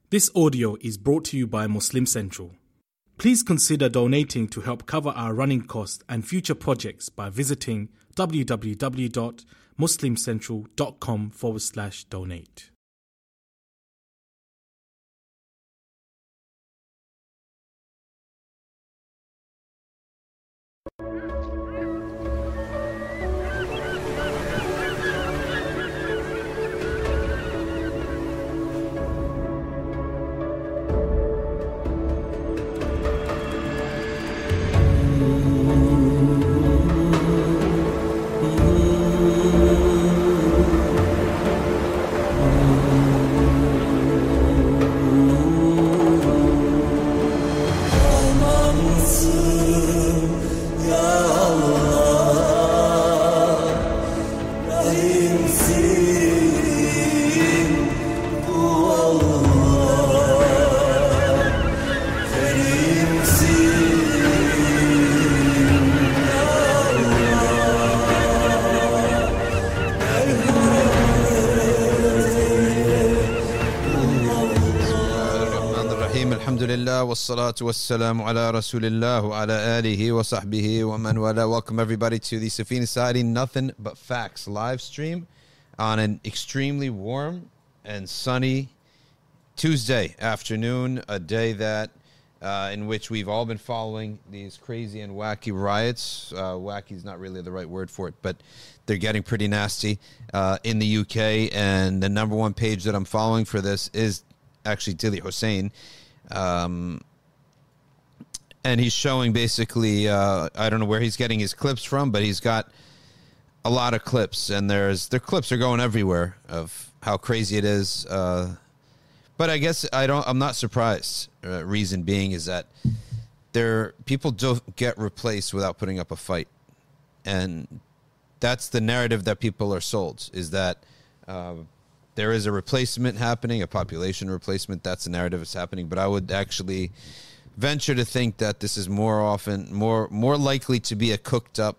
This audio is brought to you by Muslim Central. Please consider donating to help cover our running costs and future projects by visiting www.muslimcentral.com/donate. Wassalatu wassalamu ala rasulillah wa ala alihi wa sahbihi wa man wala. Welcome everybody to the Safina Society Nothing But Facts live stream on an extremely warm and sunny Tuesday afternoon, a day that in which we've all been following these crazy and wacky riots. Wacky is not really the right word for it, but they're getting pretty nasty in the UK, and the number one page that I'm following for this is actually Dilly Hussein. And he's showing basically, I don't know where he's getting his clips from, but he's got a lot of clips, and their clips are going everywhere of how crazy it is. But I guess I'm not surprised. Reason being is that people don't get replaced without putting up a fight. And that's the narrative that people are sold, is that, there is a replacement happening, a population replacement. That's the narrative that's happening. But I would actually venture to think that this is more likely to be a cooked up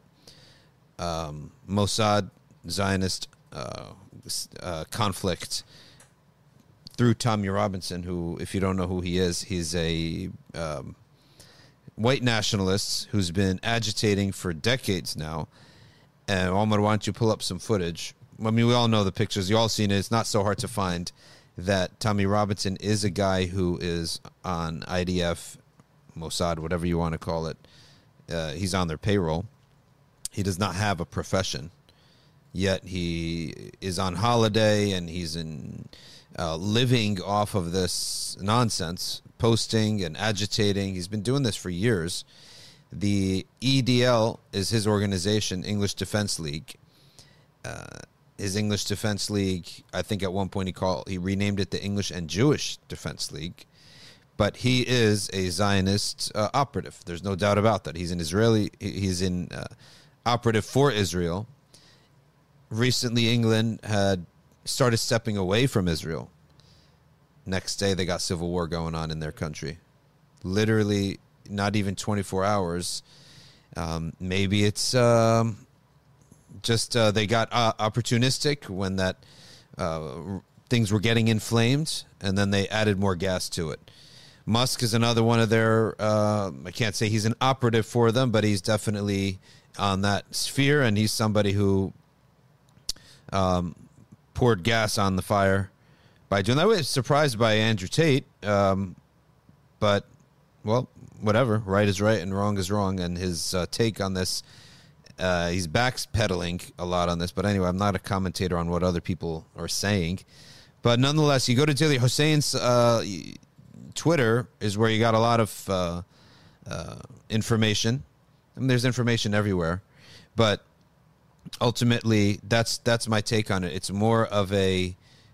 Mossad Zionist conflict through Tommy Robinson, who, if you don't know who he is, he's a white nationalist who's been agitating for decades now. And Omar, why don't you pull up some footage? I mean, we all know the pictures. You all seen it. It's not so hard to find that Tommy Robinson is a guy who is on IDF, Mossad, whatever you want to call it. He's on their payroll. He does not have a profession, yet he is on holiday, and he's living off of this nonsense, posting and agitating. He's been doing this for years. The EDL is his organization, English Defense League. His English Defense League, I think at one point he renamed it the English and Jewish Defense League. But he is a Zionist operative. There's no doubt about that. He's an Israeli. He's an operative for Israel. Recently, England had started stepping away from Israel. Next day, they got civil war going on in their country. Literally, not even 24 hours. Maybe it's just they got opportunistic when that things were getting inflamed, and then they added more gas to it. Musk is another one of their, I can't say he's an operative for them, but he's definitely on that sphere, and he's somebody who poured gas on the fire by doing that. I was surprised by Andrew Tate, but, well, whatever. Right is right and wrong is wrong, and his take on this, he's backpedaling a lot on this. But anyway, I'm not a commentator on what other people are saying. But nonetheless, you go to Dilly Hussein's Twitter is where you got a lot of information. I mean, there's information everywhere. But ultimately, that's my take on it. It's more of a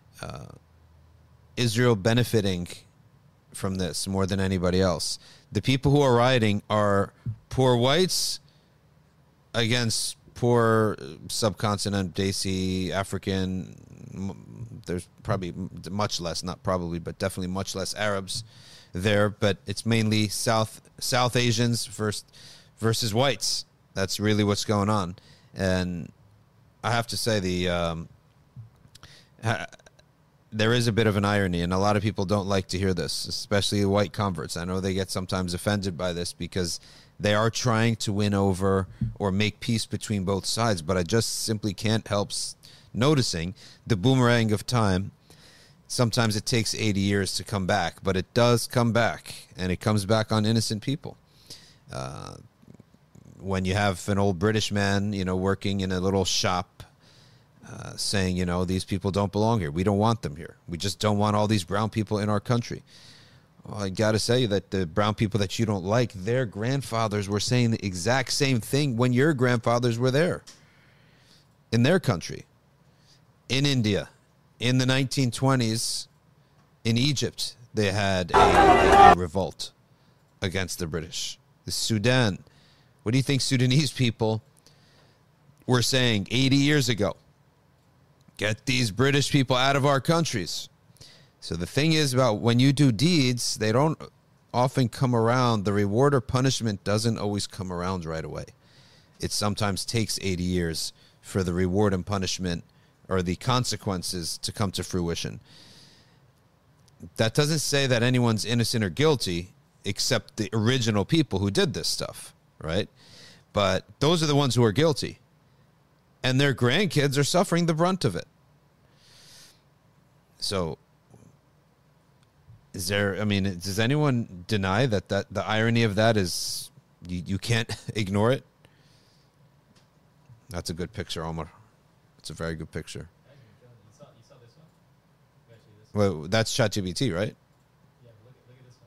Israel benefiting from this more than anybody else. The people who are rioting are poor whites against poor subcontinent, Desi, African. There's probably much less, not probably, but definitely much less Arabs there. But it's mainly South Asians versus whites. That's really what's going on. And I have to say there is a bit of an irony, and a lot of people don't like to hear this, especially white converts. I know they get sometimes offended by this because they are trying to win over or make peace between both sides, but I just simply can't help noticing the boomerang of time. Sometimes it takes 80 years to come back, but it does come back, and it comes back on innocent people. When you have an old British man, working in a little shop, saying, these people don't belong here. We don't want them here. We just don't want all these brown people in our country. Well, I got to say that the brown people that you don't like, their grandfathers were saying the exact same thing when your grandfathers were there in their country, in India. In the 1920s, in Egypt, they had a revolt against the British. The Sudan. What do you think Sudanese people were saying 80 years ago? Get these British people out of our countries. So the thing is about when you do deeds, they don't often come around. The reward or punishment doesn't always come around right away. It sometimes takes 80 years for the reward and punishment or the consequences to come to fruition. That doesn't say that anyone's innocent or guilty except the original people who did this stuff, right? But those are the ones who are guilty. And their grandkids are suffering the brunt of it. So, does anyone deny that the irony of that is you can't ignore it? That's a good picture, Omar. It's a very good picture. You saw this one? Actually, this one. Well, that's ChatGPT, right? Yeah, look at this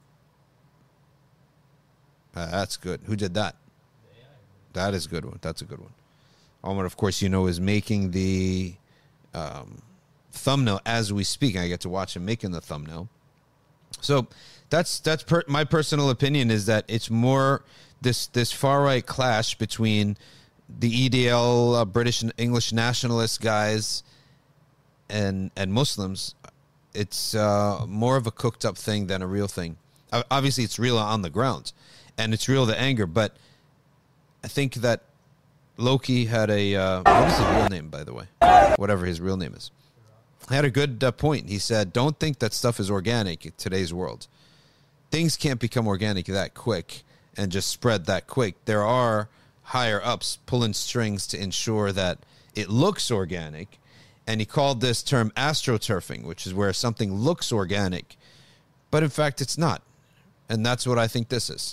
one. That's good. Who did that? The AI. That is a good one. That's a good one. Omar, of course, is making the thumbnail as we speak. I get to watch him making the thumbnail. So that's my personal opinion is that it's more this far right clash between the EDL British and English nationalist guys and Muslims. It's more of a cooked up thing than a real thing. Obviously, it's real on the ground, and it's real the anger. But I think that Loki had a what is his real name, by the way? Whatever his real name is. Had a good point. He said, don't think that stuff is organic in today's world. Things can't become organic that quick and just spread that quick. There are higher ups pulling strings to ensure that it looks organic. And he called this term astroturfing, which is where something looks organic, but in fact it's not. And that's what I think this is.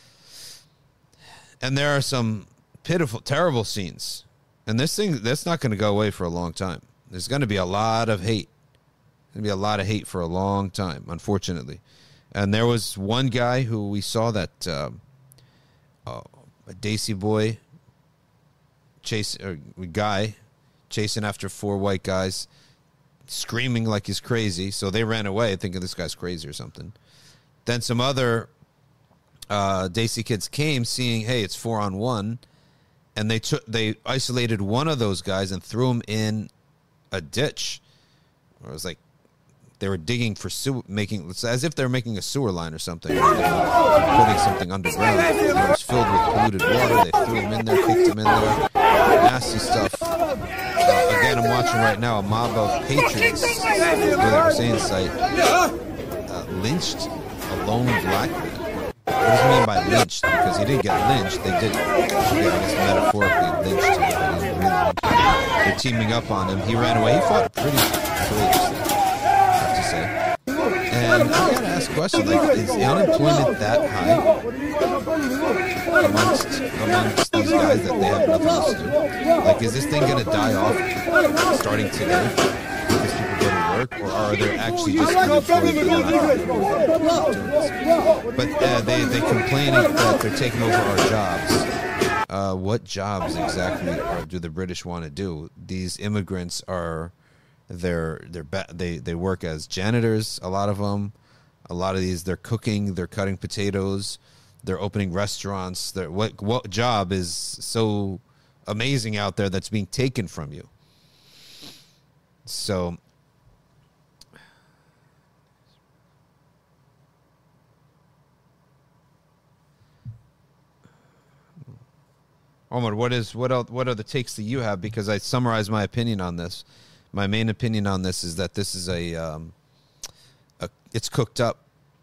And there are some pitiful, terrible scenes. And that's not going to go away for a long time. There's going to be a lot of hate. There's going to be a lot of hate for a long time, unfortunately. And there was one guy who we saw that a Daisy boy chasing after 4 white guys, screaming like he's crazy. So they ran away thinking this guy's crazy or something. Then some other Daisy kids came seeing, hey, it's 4-on-1. And they isolated one of those guys and threw him in a ditch. It was like they were digging for it's as if they were making a sewer line or something, putting something underground. It was filled with polluted water. They threw him in there, kicked him in there, nasty stuff. Again, I'm watching right now a mob of patriots with the Hussein site lynched a lone black man. What does he mean by lynched? Because he didn't get lynched. They did, I guess, metaphorically lynched him, but he didn't really lynch him. They're teaming up on him. He ran away. He fought pretty courageously, I have to say. And I got to ask a question, is the unemployment that high amongst these guys that they have nothing else to do? Is this thing going to die off starting today? Because people go to work, or are there actually just unemployed but they complain that they're taking over our jobs. What jobs exactly do the British want to do? These immigrants are they work as janitors. A lot of them. A lot of these they're cooking. They're cutting potatoes. They're opening restaurants. What job is so amazing out there that's being taken from you? So, Omar, what are the takes that you have? Because I summarized my opinion on this, My main opinion on this is that this is it's cooked up.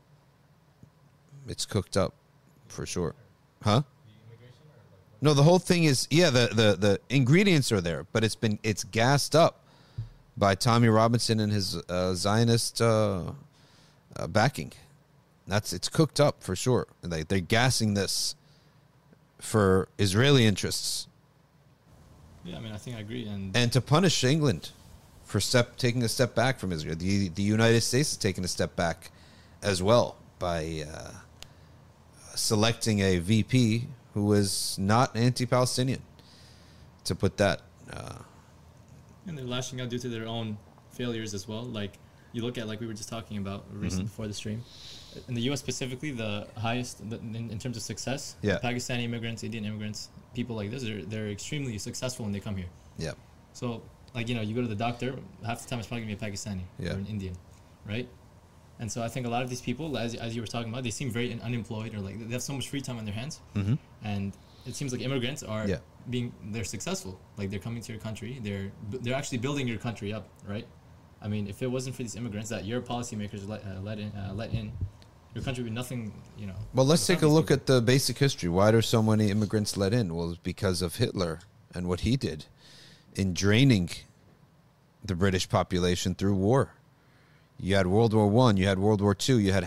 It's cooked up for sure. Huh? No, the whole thing is, the ingredients are there, but it's gassed up by Tommy Robinson and his Zionist backing. It's cooked up for sure. They're gassing this for Israeli interests. Yeah, I mean, I think I agree. And to punish England for taking a step back from Israel. The United States is taking a step back as well by selecting a VP who is not anti-Palestinian, to put that. And they're lashing out due to their own failures as well. Like, you look at, like we were just talking about recently before the stream, in the U.S. specifically, the highest in terms of success, Pakistani immigrants, Indian immigrants, people like this, they're extremely successful when they come here. Yeah. So, like, you go to the doctor, half the time it's probably going to be a Pakistani or an Indian, right? And so I think a lot of these people, as you were talking about, they seem very unemployed, or like they have so much free time on their hands. Mm-hmm. And it seems like immigrants are they're successul. Like, they're coming to your country, they're actually building your country up, right? I mean, if it wasn't for these immigrants that your policymakers let in, your country would be nothing, Well, let's take a look at the basic history. Why are so many immigrants let in? Well, it's because of Hitler and what he did in draining the British population through war. You had World War I, you had World War II, you had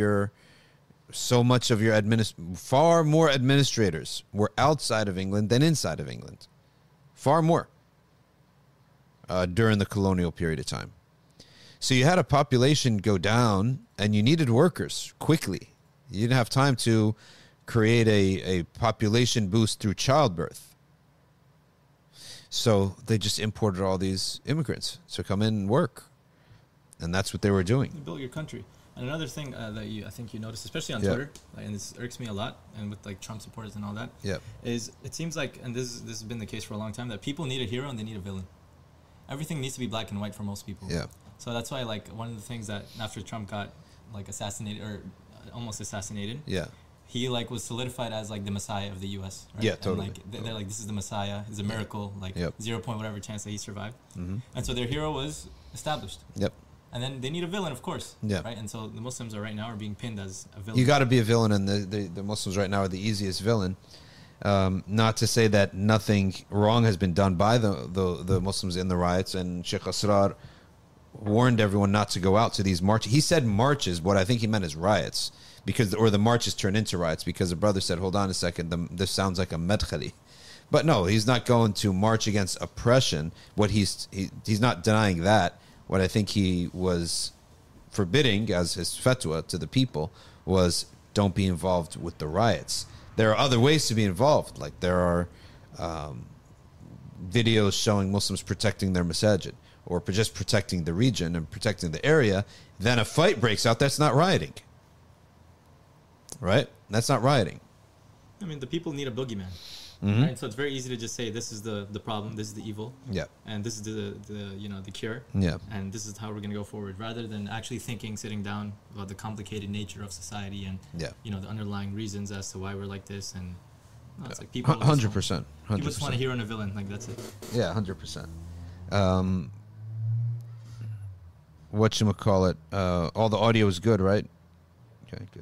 far more administrators were outside of England than inside of England. Far more during the colonial period of time. So you had a population go down, and you needed workers quickly. You didn't have time to create a population boost through childbirth. So they just imported all these immigrants to come in and work. And that's what they were doing. You build your country. And another thing that I think you notice, especially on Twitter, and this irks me a lot, and with like Trump supporters and all that, is it seems like, and this has been the case for a long time, that people need a hero and they need a villain. Everything needs to be black and white for most people. Yeah. So that's why, like, one of the things that after Trump got like assassinated or almost assassinated, he like was solidified as like the Messiah of the U.S. Right? Yeah, totally. And like they're like, this is the Messiah. It's a miracle. Like 0. whatever chance that he survived. Mm-hmm. And so their hero was established. Yep. And then they need a villain, of course. Yeah. Right. And so the Muslims right now are being pinned as a villain. You got to be a villain, and the Muslims right now are the easiest villain. Not to say that nothing wrong has been done by the Muslims in the riots, and Sheikh Asrar warned everyone not to go out to these marches. He said marches. What I think he meant is riots, or the marches turned into riots, because the brother said, hold on a second, this sounds like a madkhali. But no, he's not going to march against oppression. What he's not denying that. What I think he was forbidding as his fatwa to the people was, don't be involved with the riots. There are other ways to be involved. Like, there are videos showing Muslims protecting their masajid, or just protecting the region and protecting the area. Then a fight breaks out. That's not rioting. Right? That's not rioting. I mean, the people need a boogeyman. Mm-hmm. Right? So it's very easy to just say, this is the problem, this is the evil, and this is the cure, and this is how we're going to go forward, rather than actually sitting down about the complicated nature of society and the underlying reasons as to why we're like this. And it's like people 100%. You just want a hero and a villain, like, that's it. Yeah, 100%. Whatchamacallit, all the audio is good, right? Okay, good.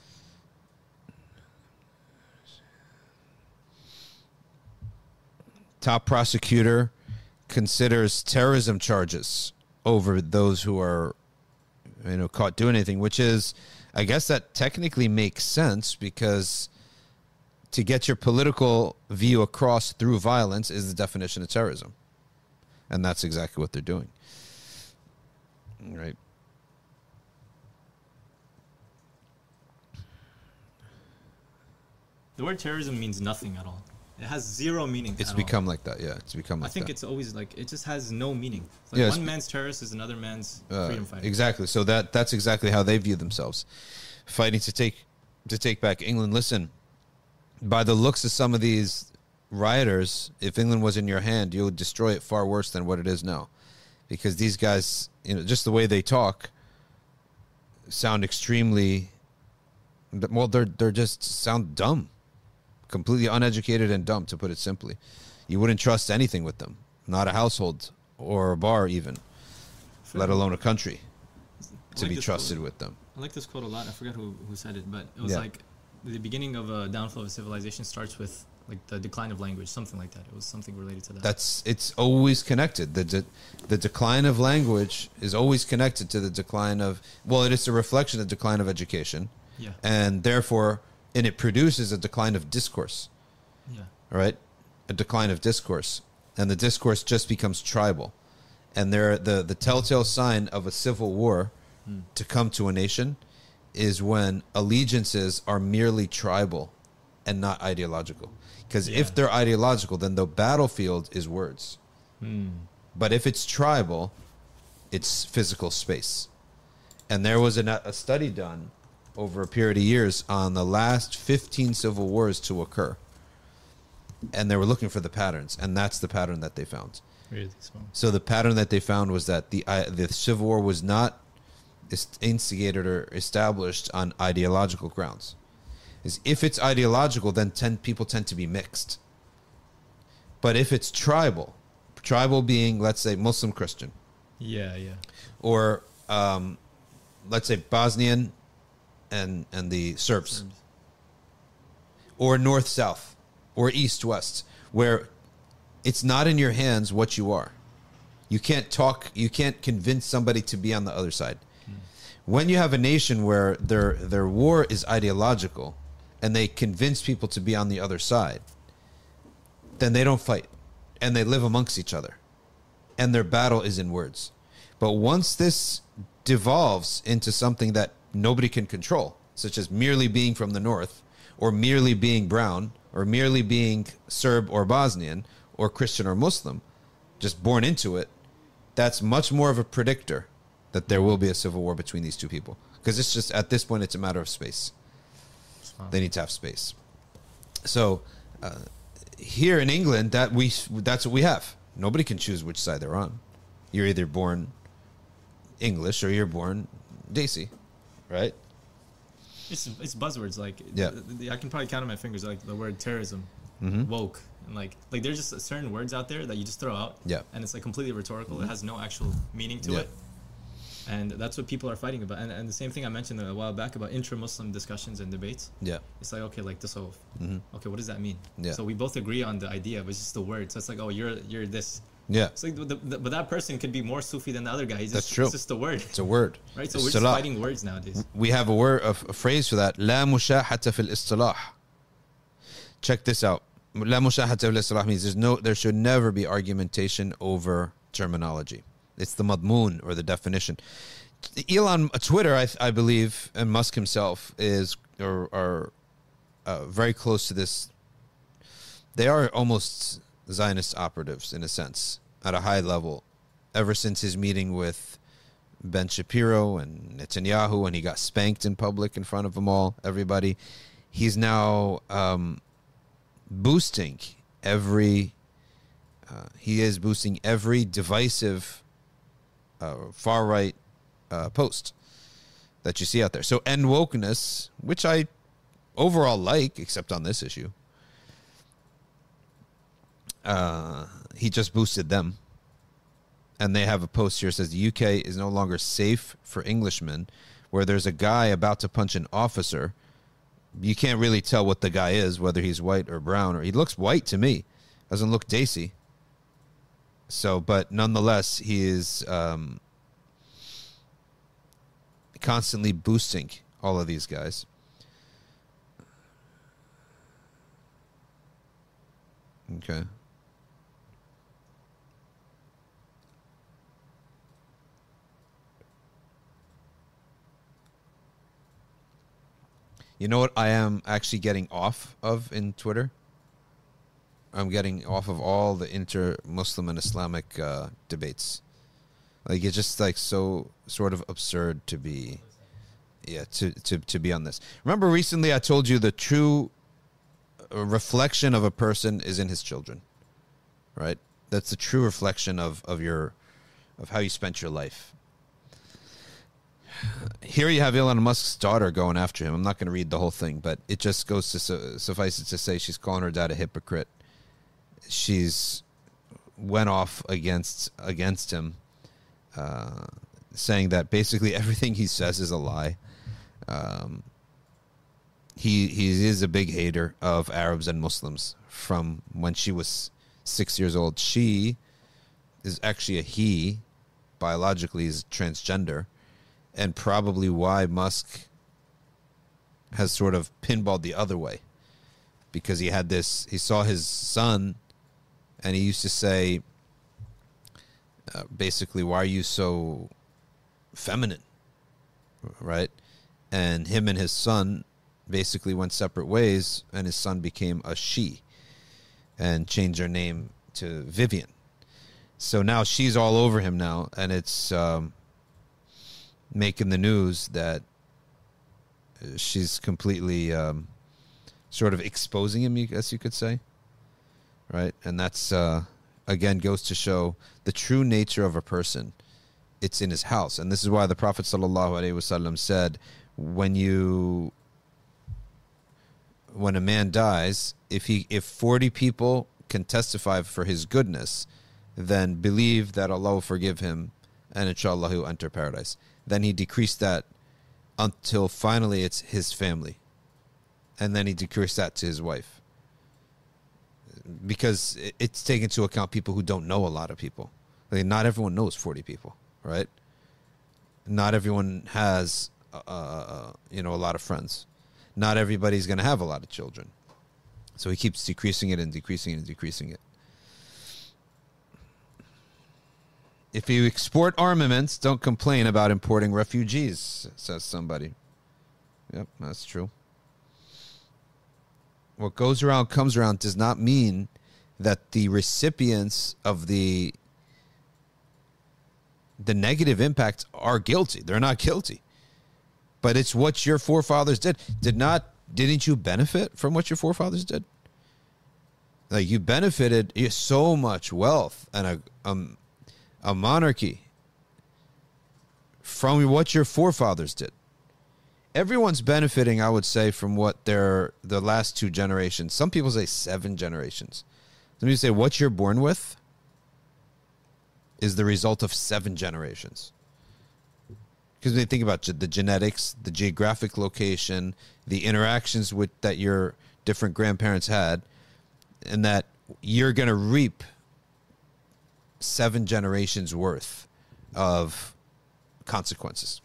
Top prosecutor considers terrorism charges over those who are, caught doing anything, which is, I guess that technically makes sense, because to get your political view across through violence is the definition of terrorism. And that's exactly what they're doing. Right. The word terrorism means nothing at all. It has zero meaning. It's become like that, yeah. It's become like that. I think it's always like, it just has no meaning. It's like one man's terrorist is another man's freedom fighter. Exactly. So that's exactly how they view themselves. Fighting to take back England. Listen, by the looks of some of these rioters, if England was in your hand, you would destroy it far worse than what it is now. Because these guys, just the way they talk, sound extremely, well, they're just sound dumb. Completely uneducated and dumb, to put it simply. You wouldn't trust anything with them. Not a household or a bar even, let alone a country, to like be this trusted quote. with them. I like this quote a lot. I forgot who said it, but it was Yeah. like the beginning of a downfall of civilization starts with like the decline of language, something like that. It was something related to that. It's always connected. The decline of language is always connected to the decline of, well, it is a reflection of the decline of education, Yeah. and therefore, and it produces a decline of discourse, Yeah. right? A decline of discourse, and the discourse just becomes tribal, and the telltale sign of a civil war to come to a nation is when allegiances are merely tribal and not ideological. Because Yeah. if they're ideological, then the battlefield is words. But if it's tribal, it's physical space. And there was a study done over a period of years on the last 15 civil wars to occur. And they were looking for the patterns, and that's the pattern that they found. Really small. So the pattern that they found was that the Civil War was not instigated or established on ideological grounds. Is if it's ideological, then people tend to be mixed. But if it's tribal being, let's say, Muslim Christian, Yeah. Yeah. or let's say Bosnian and the Serbs, or North South, or East West, where it's not in your hands what you are. You can't convince somebody to be on the other side. When you have a nation where their war is ideological and they convince people to be on the other side, then they don't fight and they live amongst each other and their battle is in words. But once this devolves into something that nobody can control, such as merely being from the north, or merely being brown, or merely being Serb or Bosnian, or Christian or Muslim, just born into it, that's much more of a predictor that there will be a civil war between these two people. Because it's just, at this point, it's a matter of space. They need to have space. So here in England, that's what we have. Nobody can choose which side they're on. You're either born English or you're born Desi, right? It's buzzwords like Yeah. I can probably count on my fingers like the word terrorism, woke, and like there's just certain words out there that you just throw out, Yeah. and it's like completely rhetorical. It has no actual meaning to Yeah. it, and that's what people are fighting about. And the same thing I mentioned a while back about intra-Muslim discussions and debates. Yeah. It's like, okay, like tasawwuf. Okay, what does that mean? Yeah. So we both agree on the idea, but it's just the word. So it's like, oh, you're this. Yeah. It's like, but that person could be more Sufi than the other guy. He's That's just, true. It's just a word, It's a word. right? So It's we're just salah. fighting words nowadays. We have a phrase for that. لا مشاحة في الاصطلاح. Check this out. لا مشاحة في الاصطلاح means there should never be argumentation over terminology. It's the madmoon, or the definition. Elon, Twitter, I believe, and Musk himself are very close to this. They are almost Zionist operatives in a sense, at a high level, ever since his meeting with Ben Shapiro and Netanyahu, when he got spanked in public in front of them all, everybody. He's now boosting every divisive far right post that you see out there. So end wokeness, which I overall like, except on this issue. He just boosted them. And they have a post here that says the UK is no longer safe for Englishmen, where there's a guy about to punch an officer. You can't really tell what the guy is, whether he's white or brown, or he looks white to me. Doesn't look Desi. So, but nonetheless, he is constantly boosting all of these guys. Okay. You know what I am actually getting off of in Twitter? I'm getting off of all the inter-Muslim and Islamic debates. Like, it's just like so sort of absurd to be, to be on this. Remember recently I told you the true reflection of a person is in his children, right? That's the true reflection of how you spent your life. Here you have Elon Musk's daughter going after him. I'm not going to read the whole thing, but it just goes to suffice it to say she's calling her dad a hypocrite. She's went off against him, saying that basically everything he says is a lie. He is a big hater of Arabs and Muslims from when she was 6 years old. She is actually a he, biologically is transgender, and probably why Musk has sort of pinballed the other way, because he saw his son, and he used to say, basically, why are you so feminine, right? And him and his son basically went separate ways, and his son became a she and changed her name to Vivian. So now she's all over him now, and it's making the news that she's completely sort of exposing him, I guess you could say, right? And that's, again, goes to show the true nature of a person. It's in his house. And this is why the Prophet ﷺ said, when a man dies, if 40 people can testify for his goodness, then believe that Allah will forgive him, and inshallah he'll enter paradise. Then he decreased that until finally it's his family. And then he decreased that to his wife. Because it's taken into account people who don't know a lot of people. Like, not everyone knows 40 people, right? Not everyone has, a lot of friends. Not everybody's going to have a lot of children. So he keeps decreasing it and decreasing it and decreasing it. If you export armaments, don't complain about importing refugees, says somebody. Yep, that's true. What goes around comes around does not mean that the recipients of the negative impacts are guilty. They're not guilty. But it's what your forefathers did. Didn't you benefit from what your forefathers did? Like, you benefited so much wealth and a monarchy from what your forefathers did. Everyone's benefiting, I would say, from what the last 2 generations. Some people say 7 generations. Let me say, what you're born with is the result of 7 generations. Because when you think about the genetics, the geographic location, the interactions that your different grandparents had, and that you're going to reap 7 generations worth of consequences.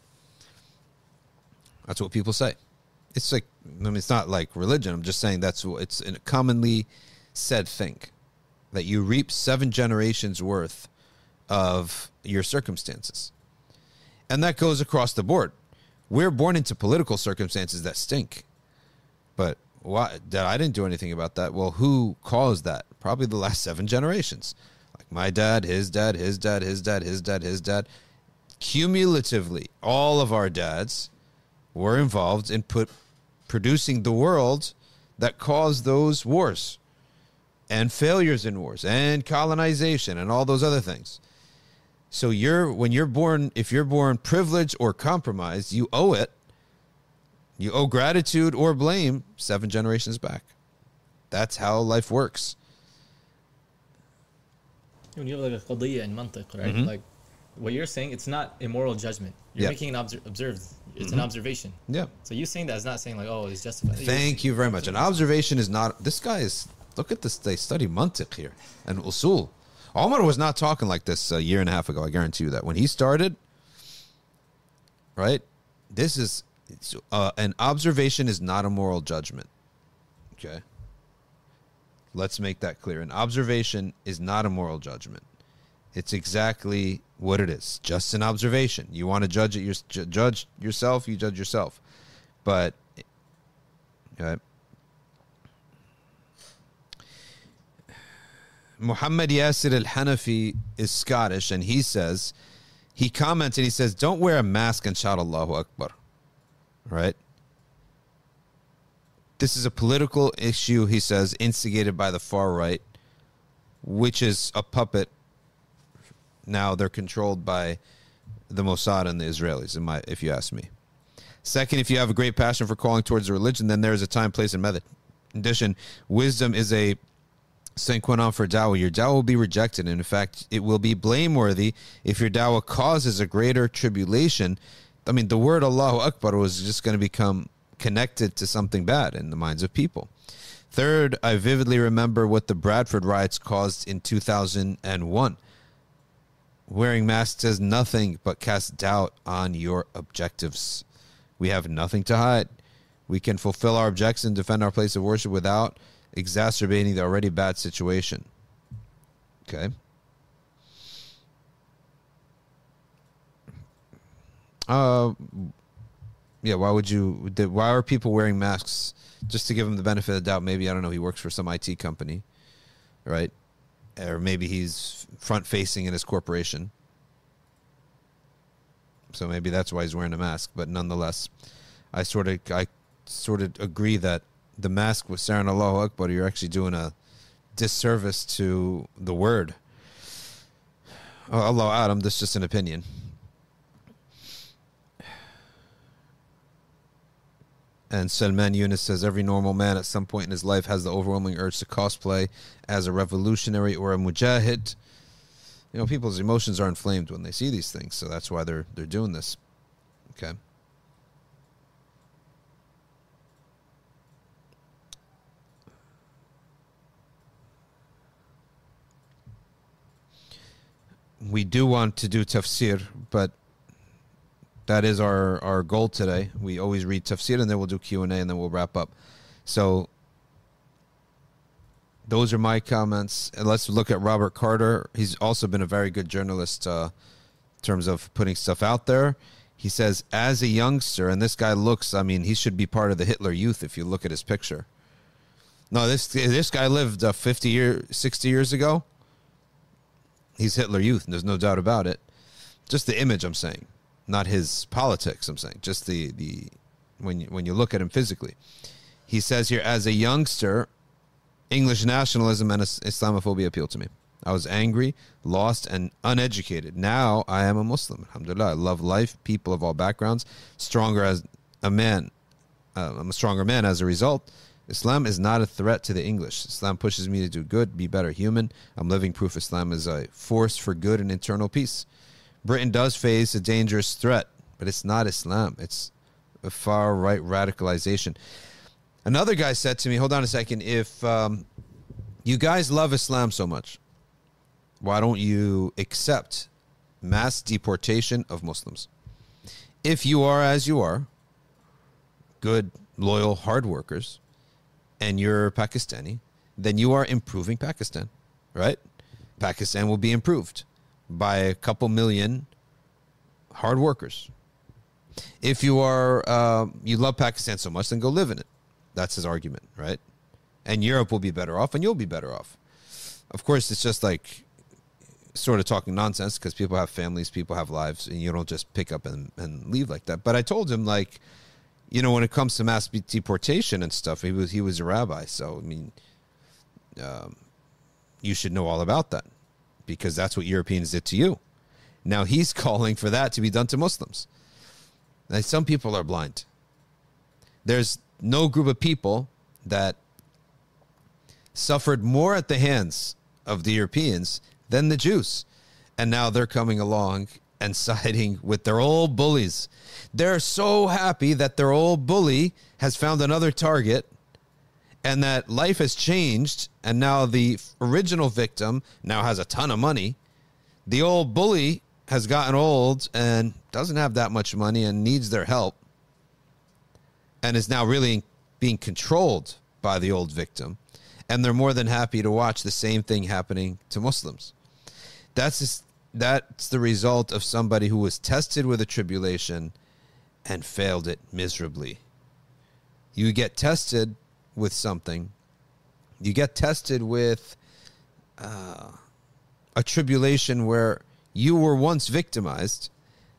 That's what people say. It's like, it's not like religion. I'm just saying it's a commonly said thing, that you reap 7 generations worth of your circumstances. And that goes across the board. We're born into political circumstances that stink. But why? I didn't do anything about that. Well, who caused that? Probably the last 7 generations. Like my dad, his dad, his dad, his dad, his dad, his dad. Cumulatively, all of our dads were involved in producing the world that caused those wars and failures in wars and colonization and all those other things. So if you're born privileged or compromised, you owe it. You owe gratitude or blame 7 generations back. That's how life works. When you have like a qadiyya in mantiq, right? Mm-hmm. Like what you're saying, it's not a moral judgment. You're making an observed. It's an observation. Yeah. So you saying that is not saying like, oh, it's justified. Thank you very much. An observation is not. This guy is. Look at this. They study mantiq here and usul. Omar was not talking like this a year and a half ago. I guarantee you that. When he started, right? This is an observation is not a moral judgment. Okay. Let's make that clear. An observation is not a moral judgment. It's exactly what it is. Just an observation. You want to judge yourself, you judge yourself. But okay. Muhammad Yasir al-Hanafi is Scottish, and he comments and he says, don't wear a mask and shout Allahu Akbar. Right? This is a political issue, he says, instigated by the far right, which is a puppet. Now they're controlled by the Mossad and the Israelis, if you ask me. Second, if you have a great passion for calling towards a religion, then there is a time, place, and method. In addition, wisdom is a Sync went on for dawah. Your dawah will be rejected. And in fact, it will be blameworthy if your dawah causes a greater tribulation. I mean, the word Allahu Akbar was just going to become connected to something bad in the minds of people. Third, I vividly remember what the Bradford riots caused in 2001. Wearing masks does nothing but cast doubt on your objectives. We have nothing to hide. We can fulfill our objectives and defend our place of worship without exacerbating the already bad situation. Okay. Yeah, why are people wearing masks? Just to give him the benefit of the doubt. Maybe, I don't know, he works for some IT company, right? Or maybe he's front-facing in his corporation. So maybe that's why he's wearing a mask. But nonetheless, I sort of agree that the mask with Saran Allahu Akbar, you're actually doing a disservice to the word. Oh, Allahu A'lam, this is just an opinion. And Salman Yunus says, every normal man at some point in his life has the overwhelming urge to cosplay as a revolutionary or a mujahid. You know, people's emotions are inflamed when they see these things, so that's why they're doing this. Okay. We do want to do tafsir, but that is our goal today. We always read tafsir, and then we'll do Q&A, and then we'll wrap up. So those are my comments. And let's look at Robert Carter. He's also been a very good journalist in terms of putting stuff out there. He says, as a youngster, and this guy looks, I mean, he should be part of the Hitler Youth if you look at his picture. No, this guy lived 60 years ago. He's Hitler Youth, and there's no doubt about it. Just the image, I'm saying. Not his politics, I'm saying. Just the when you look at him physically. He says here, as a youngster, English nationalism and Islamophobia appealed to me. I was angry, lost, and uneducated. Now I am a Muslim. Alhamdulillah. I love life, people of all backgrounds. Stronger as a man. I'm a stronger man as a result. Islam is not a threat to the English. Islam pushes me to do good, be better human. I'm living proof Islam is a force for good and internal peace. Britain does face a dangerous threat, but it's not Islam. It's a far-right radicalization. Another guy said to me, hold on a second, if you guys love Islam so much, why don't you accept mass deportation of Muslims? If you are as you are, good, loyal, hard workers, and you're Pakistani, then you are improving Pakistan, right? Pakistan will be improved by a couple million hard workers. If you are, you love Pakistan so much, then go live in it. That's his argument, right? And Europe will be better off, and you'll be better off. Of course, it's just like sort of talking nonsense because people have families, people have lives, and you don't just pick up and leave like that. But I told him, like, you know, when it comes to mass deportation and stuff, he was a rabbi. So, I mean, you should know all about that because that's what Europeans did to you. Now he's calling for that to be done to Muslims. Now, some people are blind. There's no group of people that suffered more at the hands of the Europeans than the Jews. And now they're coming along and siding with their old bullies. They're so happy that their old bully has found another target and that life has changed, and now the original victim now has a ton of money. The old bully has gotten old and doesn't have that much money and needs their help and is now really being controlled by the old victim. And they're more than happy to watch the same thing happening to Muslims. That's the result of somebody who was tested with a tribulation and failed it miserably. You get tested with something. You get tested with a tribulation where you were once victimized.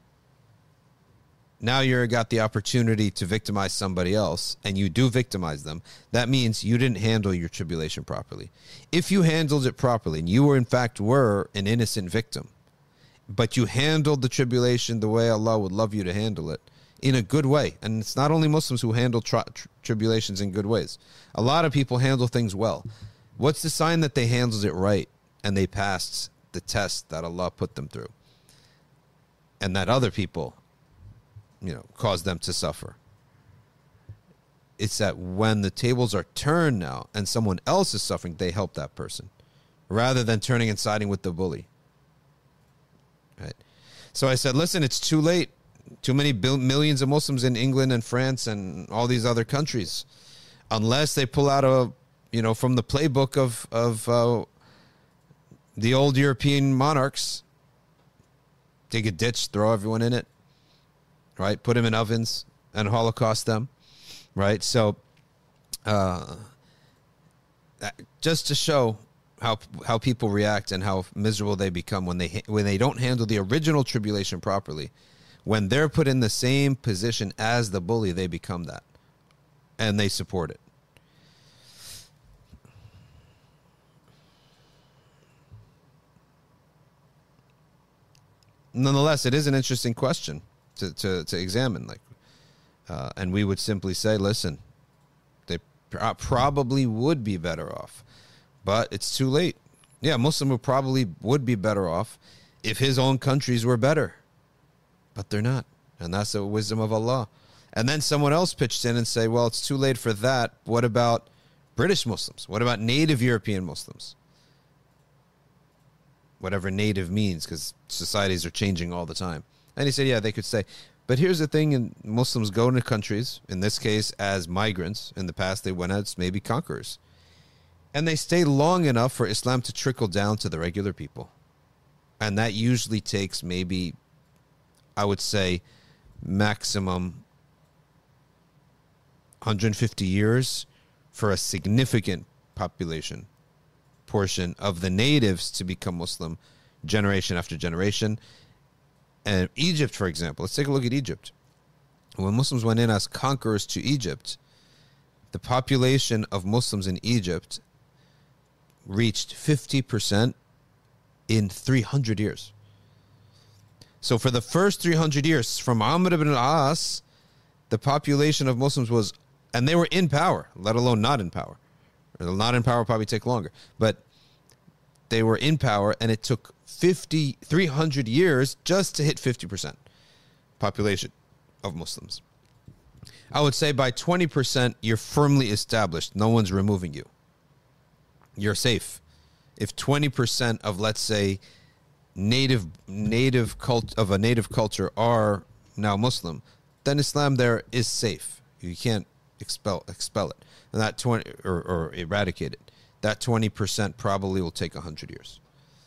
Now you've got the opportunity to victimize somebody else, and you do victimize them. That means you didn't handle your tribulation properly. If you handled it properly, and you were in fact an innocent victim, but you handled the tribulation the way Allah would love you to handle it, in a good way. And it's not only Muslims who handle tribulations in good ways. A lot of people handle things well. What's the sign that they handled it right and they passed the test that Allah put them through, and that other people, caused them to suffer? It's that when the tables are turned now and someone else is suffering, they help that person rather than turning and siding with the bully. Right. So I said, listen, it's too late. Too many millions of Muslims in England and France and all these other countries, unless they pull out from the playbook of the old European monarchs, dig a ditch, throw everyone in it, right? Put them in ovens and Holocaust them, right? So, just to show how people react and how miserable they become when they don't handle the original tribulation properly. When they're put in the same position as the bully, they become that, and they support it. Nonetheless, it is an interesting question to examine. And we would simply say, listen, they probably would be better off, but it's too late. Yeah, Muslim would be better off if his own countries were better. But they're not. And that's the wisdom of Allah. And then someone else pitched in and say, well, it's too late for that. What about British Muslims? What about native European Muslims? Whatever native means, because societies are changing all the time. And he said, yeah, they could stay. But here's the thing, and Muslims go into countries, in this case, as migrants. In the past, they went as maybe conquerors. And they stay long enough for Islam to trickle down to the regular people. And that usually takes maybe, I would say, maximum 150 years for a significant population portion of the natives to become Muslim generation after generation. And Egypt, for example, let's take a look at Egypt. When Muslims went in as conquerors to Egypt, the population of Muslims in Egypt reached 50% in 300 years. So for the first 300 years, from Amr ibn al-As, the population of Muslims was, and they were in power, let alone not in power. Not in power probably take longer, but they were in power, and it took 300 years just to hit 50% population of Muslims. I would say by 20%, you're firmly established. No one's removing you. You're safe. If 20% of, let's say, native culture are now Muslim, then Islam there is safe. You can't expel it, and that 20 or eradicate it. That 20% probably will take 100 years,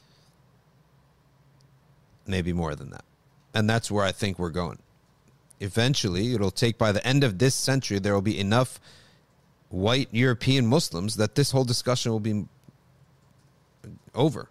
maybe more than that, and that's where I think we're going. Eventually, it'll take, by the end of this century, there will be enough white European Muslims that this whole discussion will be over.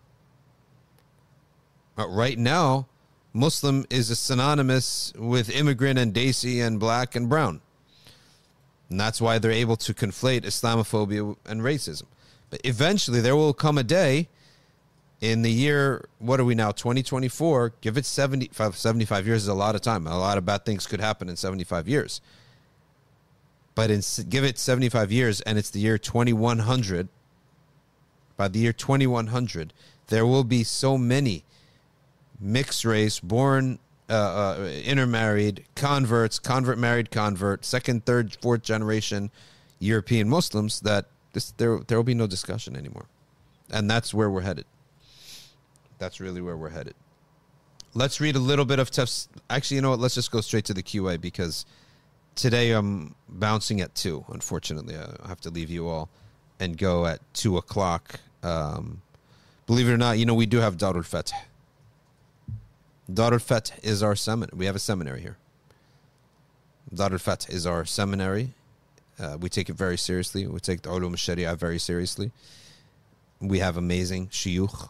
But right now, Muslim is synonymous with immigrant and Desi and black and brown. And that's why they're able to conflate Islamophobia and racism. But eventually there will come a day in the year, what are we now, 2024, give it 75 years is a lot of time. A lot of bad things could happen in 75 years. But give it 75 years and it's the year 2100. By the year 2100, there will be so many mixed race, born, intermarried, converts, convert married convert, second, third, fourth generation European Muslims that there will be no discussion anymore. And that's where we're headed. That's really where we're headed. Let's read a little bit of tafsir. Actually, you know what? Let's just go straight to the QA because today I'm bouncing at 2. Unfortunately, I have to leave you all and go at 2 o'clock. Believe it or not, we do have Darul Fath. Darul Fath is our seminary. We have a seminary here. Darul Fath is our seminary. We take it very seriously. We take the Ulum al-Sharia very seriously. We have amazing shuyukh,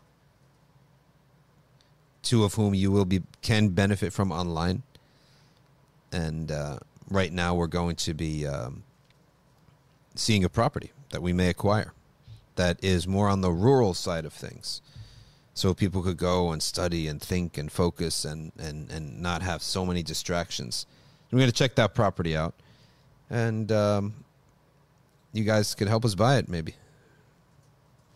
2 of whom you can benefit from online. And right now we're going to be seeing a property that we may acquire that is more on the rural side of things. So people could go and study and think and focus and not have so many distractions. We're going to check that property out. And you guys could help us buy it, maybe.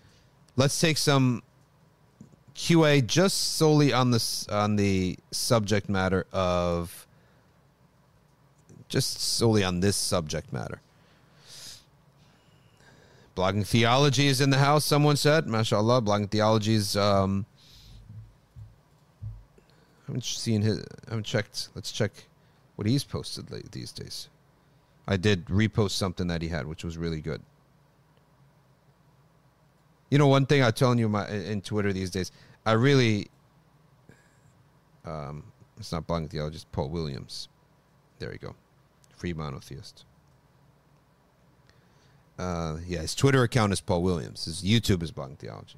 let's take some QA just solely on this on the subject matter of just solely on this subject matter. Blogging Theology is in the house, someone said. MashaAllah. Blogging Theology is I haven't checked. Let's check what he's posted these days. I did repost something that he had, which was really good. You know, one thing I'm telling you in Twitter these days, I really, it's not Blogging Theologist, Paul Williams. There you go. Free monotheist. His Twitter account is Paul Williams. His YouTube is Blogging Theology.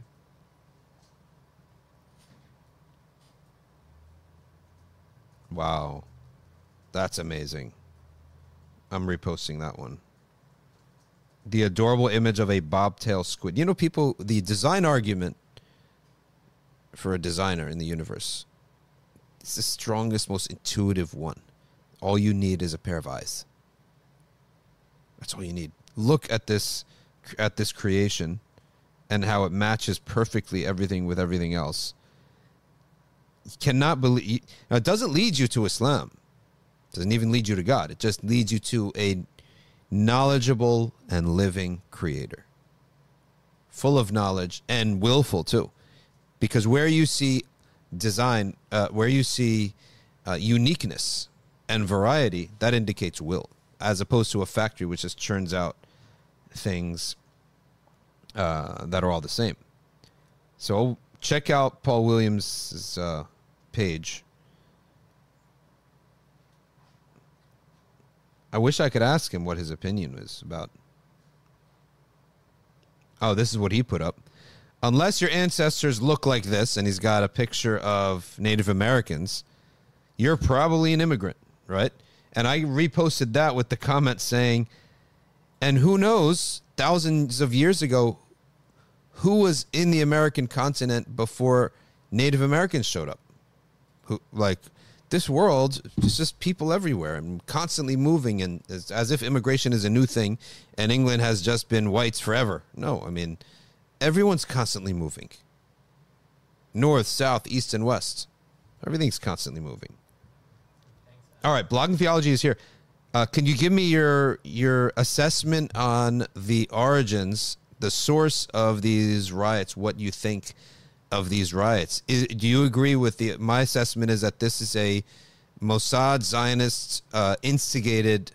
Wow. That's amazing. I'm reposting that one. The adorable image of a bobtail squid. You know, people, the design argument for a designer in the universe, it's the strongest, most intuitive one. All you need is a pair of eyes. That's all you need. Look at this creation and how it matches perfectly everything with everything else. You cannot believe. Now, it doesn't lead you to Islam. It doesn't even lead you to God. It just leads you to a knowledgeable and living creator, full of knowledge and willful too. Because where you see design, where you see uniqueness and variety, that indicates will, as opposed to a factory which just churns out things that are all the same. So check out Paul Williams' page. I wish I could ask him what his opinion is about. Oh, this is what he put up. Unless your ancestors look like this, and he's got a picture of Native Americans, you're probably an immigrant, right? And I reposted that with the comment saying, and who knows, thousands of years ago, who was in the American continent before Native Americans showed up? Who, like, this world is just people everywhere and constantly moving, and as if immigration is a new thing and England has just been whites forever. No, I mean, everyone's constantly moving. North, south, east, and west. Everything's constantly moving. All right, Blogging Theology is here. Can you give me your assessment on the origins, the source of these riots, what you think of these riots? Do you agree with my assessment is that this is a Mossad Zionist instigated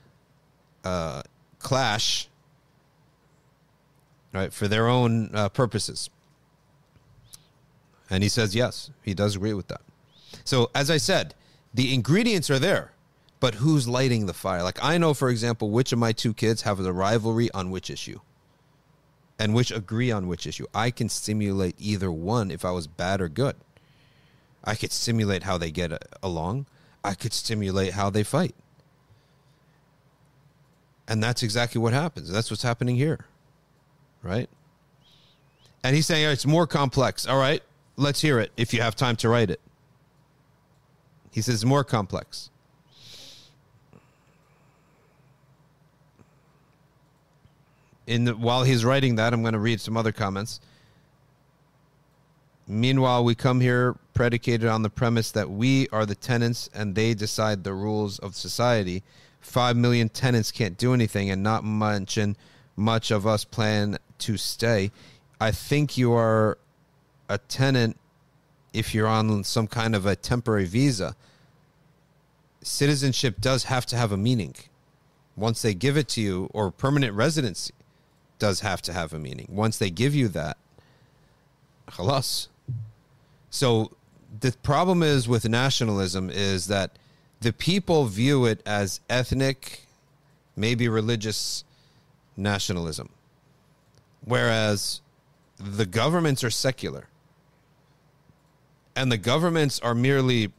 clash, right, for their own purposes? And he says yes, he does agree with that. So as I said, the ingredients are there, but who's lighting the fire? Like, I know, for example, which of my two kids have a rivalry on which issue and which agree on which issue. I can stimulate either one if I was bad or good. I could stimulate how they get along. I could stimulate how they fight. And that's exactly what happens. That's what's happening here, right? And he's saying it's more complex. All right, let's hear it if you have time to write it. He says it's more complex. While he's writing that, I'm going to read some other comments. Meanwhile, we come here predicated on the premise that we are the tenants and they decide the rules of society. 5 million tenants can't do anything, and not mention much of us plan to stay. I think you are a tenant if you're on some kind of a temporary visa. Citizenship does have to have a meaning. Once they give it to you, or permanent residency does have to have a meaning. Once they give you that, khalas. So the problem is with nationalism is that the people view it as ethnic, maybe religious nationalism, whereas the governments are secular. And the governments are merely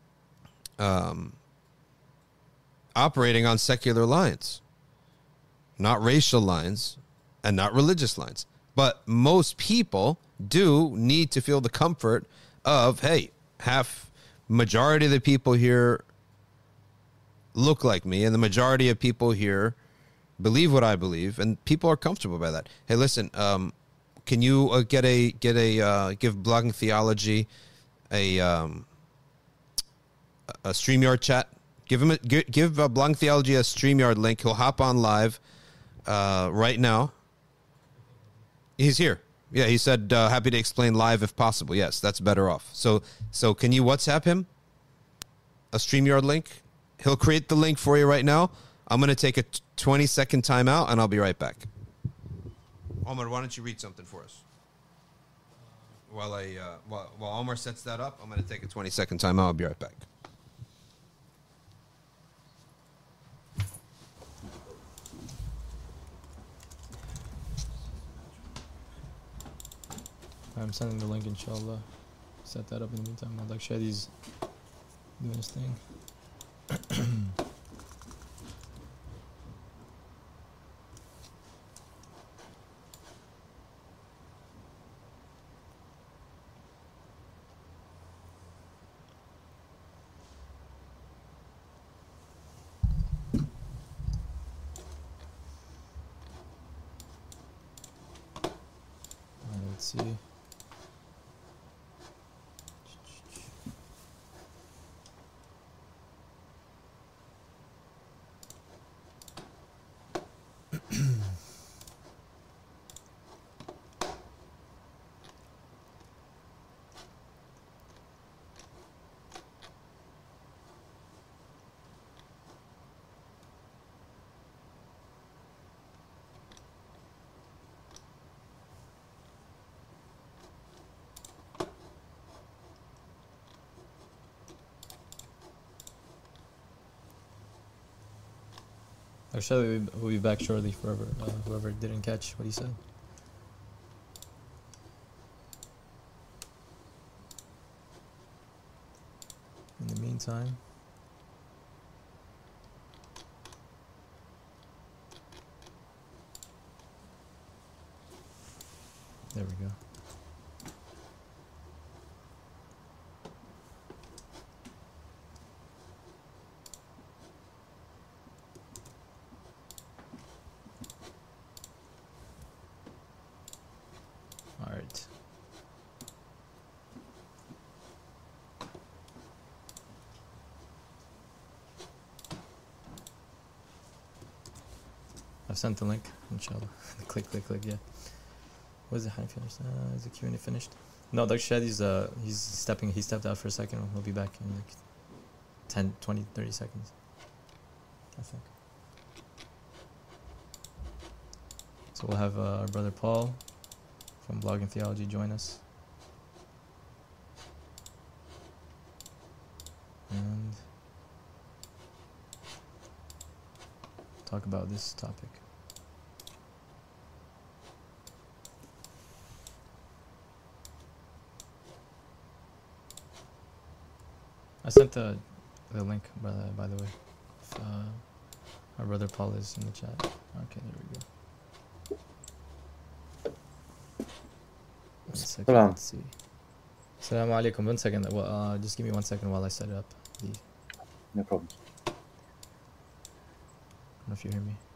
operating on secular lines, not racial lines and not religious lines. But most people do need to feel the comfort of, hey, majority of the people here look like me, and the majority of people here believe what I believe, and people are comfortable by that. Hey, listen, can you give Blogging Theology a StreamYard chat? Give Blogging Theology a StreamYard link. He'll hop on live right now. He's here. Yeah, he said happy to explain live if possible. Yes, that's better off. So can you WhatsApp him a StreamYard link? He'll create the link for you right now. I'm going to take a 20-second timeout, and I'll be right back. Omar, why don't you read something for us? While Omar sets that up, I'm going to take a 20-second timeout. I'll be right back. I'm sending the link, inshallah. Set that up in the meantime. Like Shadi's doing his thing. Let's see. Actually, we'll be back shortly for whoever didn't catch what he said. In the meantime, there we go. All right. I've sent the link, inshallah. click, yeah. Was the high finished? Is the Q&A finished? No, Dr. Shadi's he stepped out for a second. He'll be back in like 10, 20, 30 seconds, I think. So we'll have our brother Paul from Blogging Theology join us. And talk about this topic. I sent the link, by the way. If, our brother Paul is in the chat. Okay, there we go. One second, let's see. Assalamu alaikum. 1 second. Well, just give me 1 second while I set it up. No problem. I don't know if you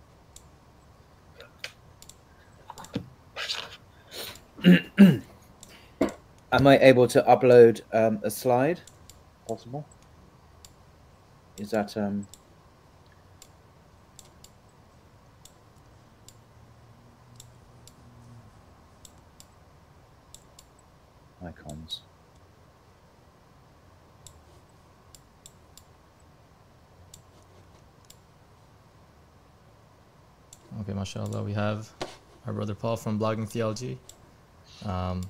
hear me. Am I able to upload a slide? Possible? Is that icons? Okay, mashallah, we have our brother Paul from Blogging Theology. Do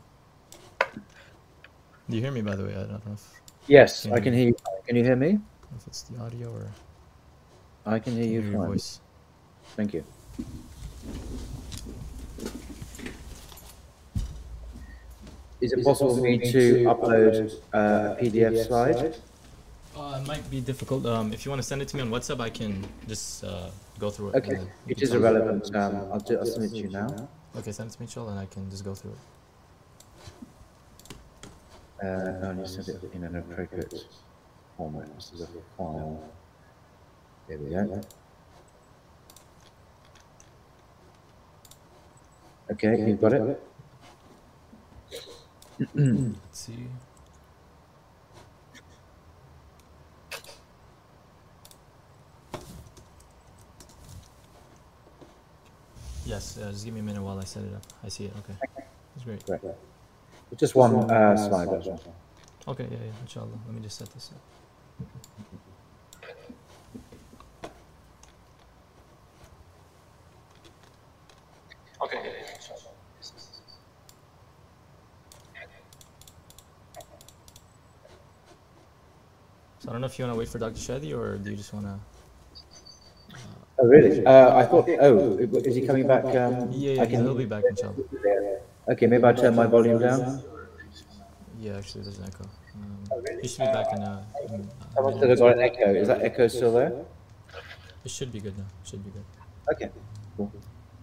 you hear me, by the way? I don't know if... Yes, I can hear you. Can you hear me? If it's the audio or... I can hear you your fine. voice. Thank you. Is it possible for me to upload a PDF slide? It might be difficult. If you want to send it to me on WhatsApp, I can just go through it. Okay, it is irrelevant. I'll send it to you now. Okay, send it to me, Chil, and I can just go through it. No, you send it in an appropriate format. This is a file. There we go. Okay, you've got it? Let's see. Yes, just give me a minute while I set it up. I see it. Okay, that's great. Great. Just one slide. That's all. Okay, yeah, inshallah. Let me just set this up. Okay, yeah, inshallah. So I don't know if you want to wait for Dr. Shadi or do you just want to... Oh, really? I thought, is he coming back? Yeah, he'll be back, inshallah. Okay, maybe I'll turn my volume down. Yeah, actually, there's an echo. He should be back in Someone said I got an echo. Is that echo still there? It should be good now. It should be good. Okay, cool.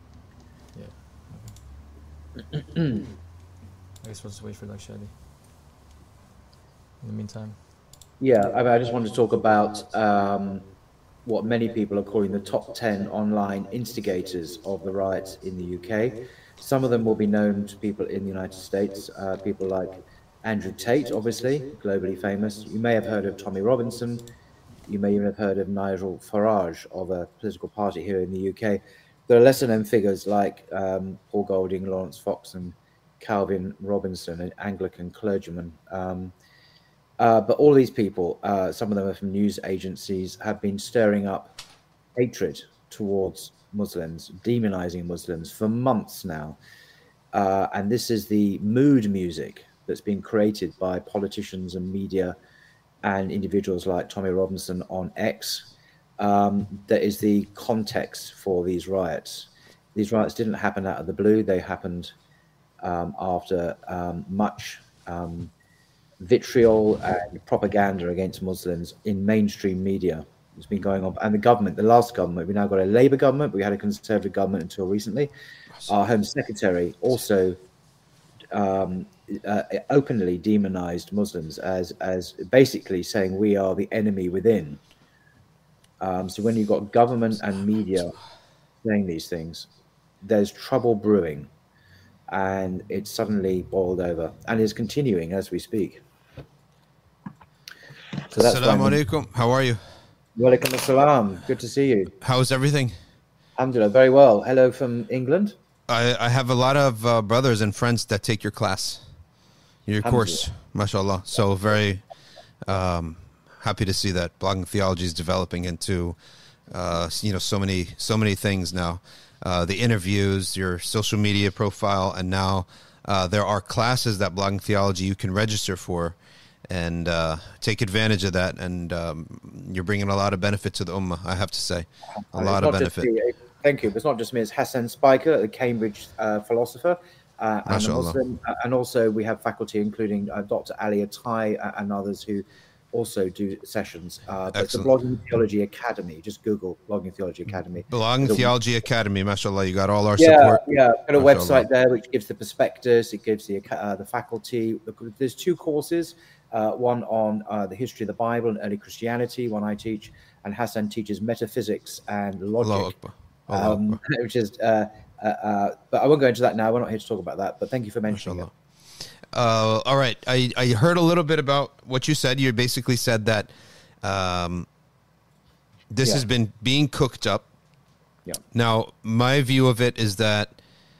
Yeah. Okay. I guess we'll just wait for Dr. Shadi. In the meantime. Yeah, I just wanted to talk about what many people are calling the top 10 online instigators of the riots in the UK. Some of them will be known to people in the United States, people like Andrew Tate, obviously, globally famous. You may have heard of Tommy Robinson. You may even have heard of Nigel Farage of a political party here in the UK. There are lesser known figures like Paul Golding, Lawrence Fox, and Calvin Robinson, an Anglican clergyman. But all these people, some of them are from news agencies, have been stirring up hatred towards Muslims, demonizing Muslims for months now. And this is the mood music that's been created by politicians and media and individuals like Tommy Robinson on X. That is the context for these riots. These riots didn't happen out of the blue. They happened after much vitriol and propaganda against Muslims in mainstream media. It's been going on. And the government, the last government, we now got a Labour government, but we had a Conservative government until recently. Our Home Secretary also openly demonized Muslims as basically saying we are the enemy within. So when you've got government and media saying these things, there's trouble brewing, and it's suddenly boiled over and is continuing as we speak. So that's Assalamu alaikum. How are you? Walaikum assalam. Good to see you. How's everything? Alhamdulillah, very well. Hello from England. I have a lot of brothers and friends that take your class, your course, mashallah. So very happy to see that blogging theology is developing into, so many things now. The interviews, your social media profile, and now there are classes that blogging theology you can register for and take advantage of that. And you're bringing a lot of benefit to the ummah, I have to say. A lot of benefit. Thank you. It's not just me. It's Hassan Spiker, the Cambridge philosopher and a Muslim. And also we have faculty, including Dr. Ali Atai and others who also do sessions. It's the Blogging Theology Academy. Just Google Blogging Theology Academy. Blogging Theology Academy, mashallah. You got all our support. Yeah, got a website there which gives the prospectus. It gives the faculty. There's two courses. One on the history of the Bible and early Christianity, one I teach, and Hassan teaches metaphysics and logic, which is. But I won't go into that now. We're not here to talk about that. But thank you for mentioning it. All right. I heard a little bit about what you said. You basically said that this has been being cooked up. Yeah. Now, my view of it is that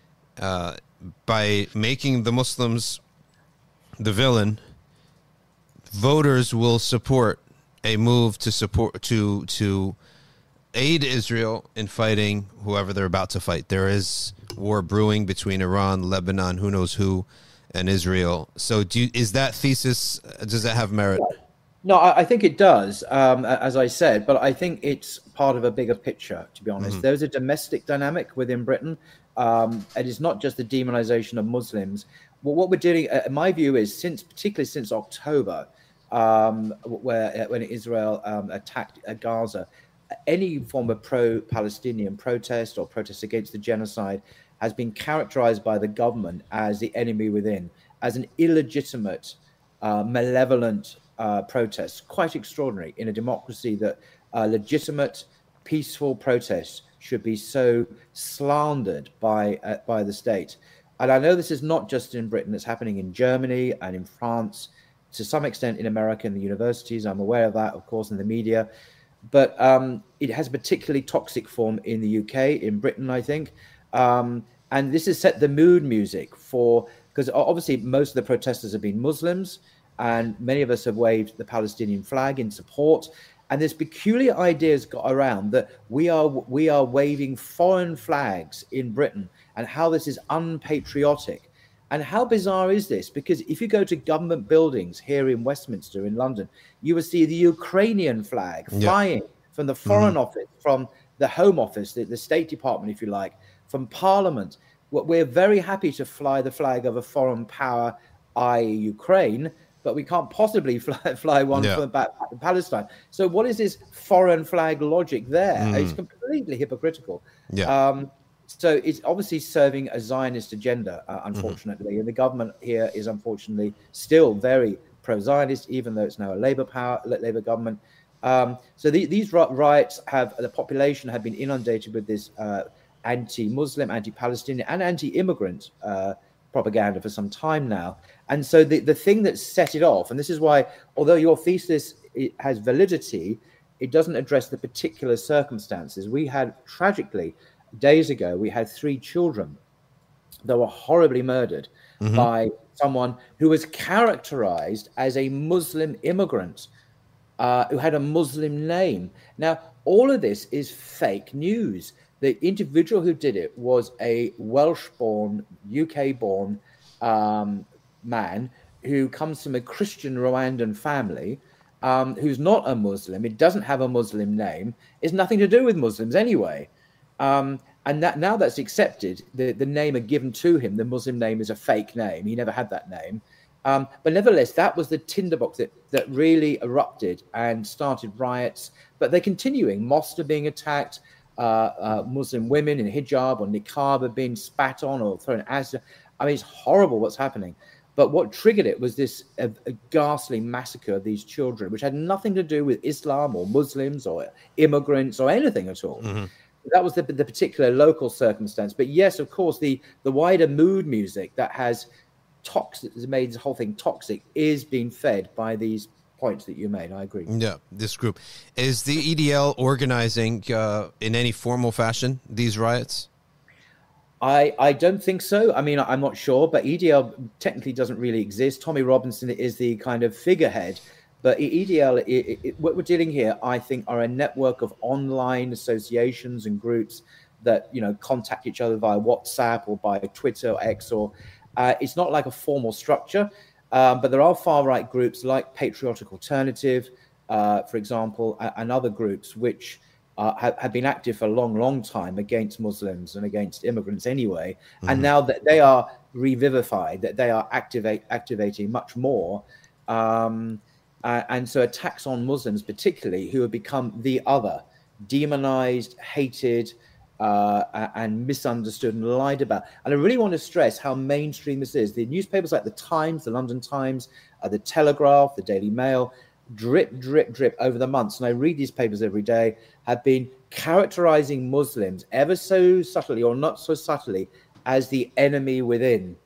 by making the Muslims the villain, voters will support a move to aid Israel in fighting whoever they're about to fight. There is war brewing between Iran, Lebanon, who knows who, and Israel. So is that thesis, does that have merit? No, I think it does, as I said, but I think it's part of a bigger picture, to be honest. There's a domestic dynamic within Britain. It is not just the demonization of Muslims. Well, what we're doing, my view is, particularly since October, when Israel attacked Gaza, any form of pro-Palestinian protest or protest against the genocide has been characterized by the government as the enemy within, as an illegitimate, malevolent protest. Quite extraordinary in a democracy that legitimate, peaceful protests should be so slandered by the state. and I know this is not just in Britain, it's happening in Germany and in France, to some extent in America, in the universities. I'm aware of that, of course, in the media. But it has a particularly toxic form in the UK, in Britain, I think. And this has set the mood music for, because obviously most of the protesters have been Muslims, and many of us have waved the Palestinian flag in support. And this peculiar ideas got around that we are waving foreign flags in Britain, and how this is unpatriotic. And how bizarre is this? Because if you go to government buildings here in Westminster, in London, you will see the Ukrainian flag flying from the Foreign Office, from the Home Office, the State Department, if you like, from Parliament. We're very happy to fly the flag of a foreign power, i.e. Ukraine, but we can't possibly fly one from Palestine. So what is this foreign flag logic there? It's completely hypocritical. So it's obviously serving a Zionist agenda, unfortunately. And the government here is unfortunately still very pro-Zionist, even though it's now a Labour government. So these riots the population have been inundated with this anti-Muslim, anti-Palestinian, and anti-immigrant propaganda for some time now. And so the thing that set it off, and this is why, although your thesis has validity, it doesn't address the particular circumstances. We had, tragically, days ago, we had 3 children that were horribly murdered by someone who was characterized as a Muslim immigrant who had a Muslim name. Now, all of this is fake news. The individual who did it was a Welsh-born, UK-born man who comes from a Christian Rwandan family, who's not a Muslim. It doesn't have a Muslim name. It's nothing to do with Muslims anyway. And that now that's accepted, the name are given to him. The Muslim name is a fake name. He never had that name. But nevertheless, that was the tinderbox that really erupted and started riots. But they're continuing. Mosques are being attacked. Muslim women in hijab or niqab are being spat on or thrown acid. I mean, it's horrible what's happening. But what triggered it was this a ghastly massacre of these children, which had nothing to do with Islam or Muslims or immigrants or anything at all. That was the particular local circumstance. But yes, of course, the wider mood music that has made this whole thing toxic is being fed by these points that you made. I agree. Yeah, this group. Is the EDL organizing in any formal fashion these riots? I don't think so. I mean, I'm not sure, but EDL technically doesn't really exist. Tommy Robinson is the kind of figurehead. But EDL, what we're dealing here, I think, are a network of online associations and groups that, contact each other via WhatsApp or by Twitter or X. It's not like a formal structure, but there are far-right groups like Patriotic Alternative, for example, and other groups which have been active for a long, long time against Muslims and against immigrants anyway. And now that they are revivified, that they are activating much more. And so attacks on Muslims, particularly, who have become the other, demonized, hated, and misunderstood and lied about. And I really want to stress how mainstream this is. The newspapers like the Times, the London Times, the Telegraph, the Daily Mail, drip, drip, drip over the months, and I read these papers every day, have been characterizing Muslims ever so subtly or not so subtly as the enemy within.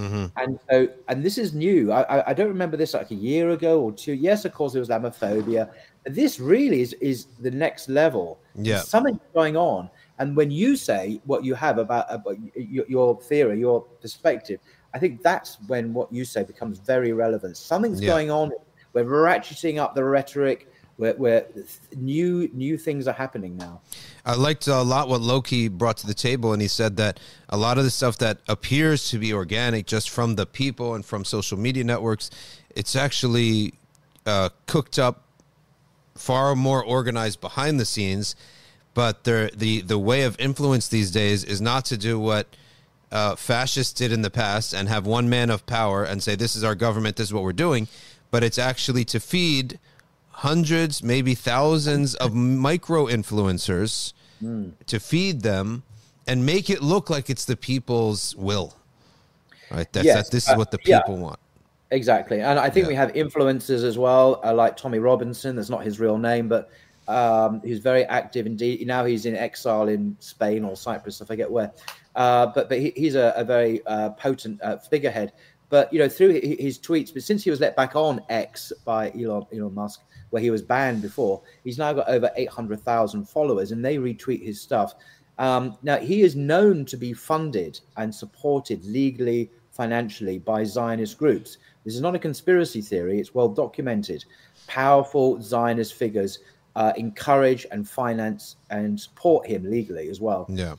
And this is new. I don't remember this like a year ago or 2. Yes, of course, it was Islamophobia. This really is the next level. Yeah, there's something going on. And when you say what you have about your theory, your perspective, I think that's when what you say becomes very relevant. Something's going on. We're ratcheting up the rhetoric. Where new things are happening now. I liked a lot what Loki brought to the table, and he said that a lot of the stuff that appears to be organic just from the people and from social media networks, it's actually cooked up, far more organized behind the scenes. But the way of influence these days is not to do what fascists did in the past and have one man of power and say, this is our government, this is what we're doing, but it's actually to feed hundreds, maybe thousands of micro-influencers to feed them and make it look like it's the people's will. Right? This is what the people want. Exactly. And I think we have influencers as well, like Tommy Robinson. That's not his real name, but who's very active indeed. Now he's in exile in Spain or Cyprus, I forget where. But he's a very potent figurehead. But through his tweets, but since he was let back on X by Elon Musk, where he was banned before, he's now got over 800,000 followers, and they retweet his stuff. Now he is known to be funded and supported legally, financially by Zionist groups. This is not a conspiracy theory; it's well documented. Powerful Zionist figures encourage and finance and support him legally as well. Yeah.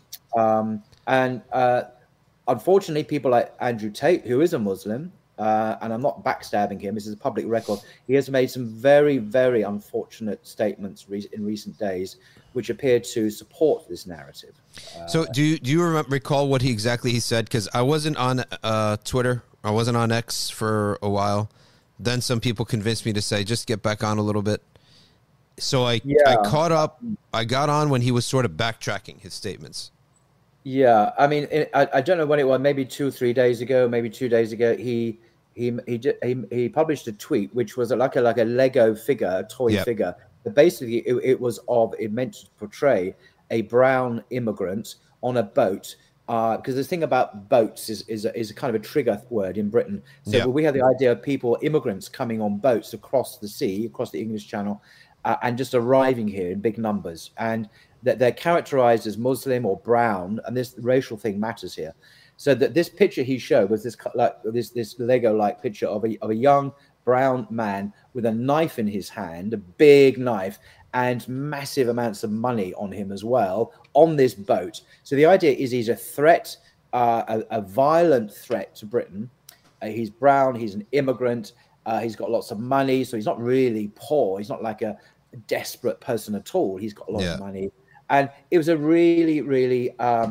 Unfortunately, people like Andrew Tate, who is a Muslim, and I'm not backstabbing him, this is a public record, he has made some very, very unfortunate statements in recent days, which appear to support this narrative. So do you recall what he said? Because I wasn't on Twitter. I wasn't on X for a while. Then some people convinced me to say, just get back on a little bit. So I caught up. I got on when he was sort of backtracking his statements. Yeah, I mean, I don't know when it was. Maybe 2 or 3 days ago, maybe 2 days ago. He published a tweet which was like a Lego figure, a toy figure. But basically, it meant to portray a brown immigrant on a boat. Because the thing about boats is a kind of a trigger word in Britain. So we have the idea of immigrants coming on boats across the sea, across the English Channel, and just arriving here in big numbers, and that they're characterized as Muslim or brown, and this racial thing matters here. So that this picture he showed was this Lego-like picture of a young brown man with a knife in his hand, a big knife, and massive amounts of money on him as well on this boat. So the idea is he's a threat, a violent threat to Britain. He's brown, he's an immigrant, he's got lots of money, so he's not really poor. He's not like a desperate person at all. He's got a lot of money. And it was a really, really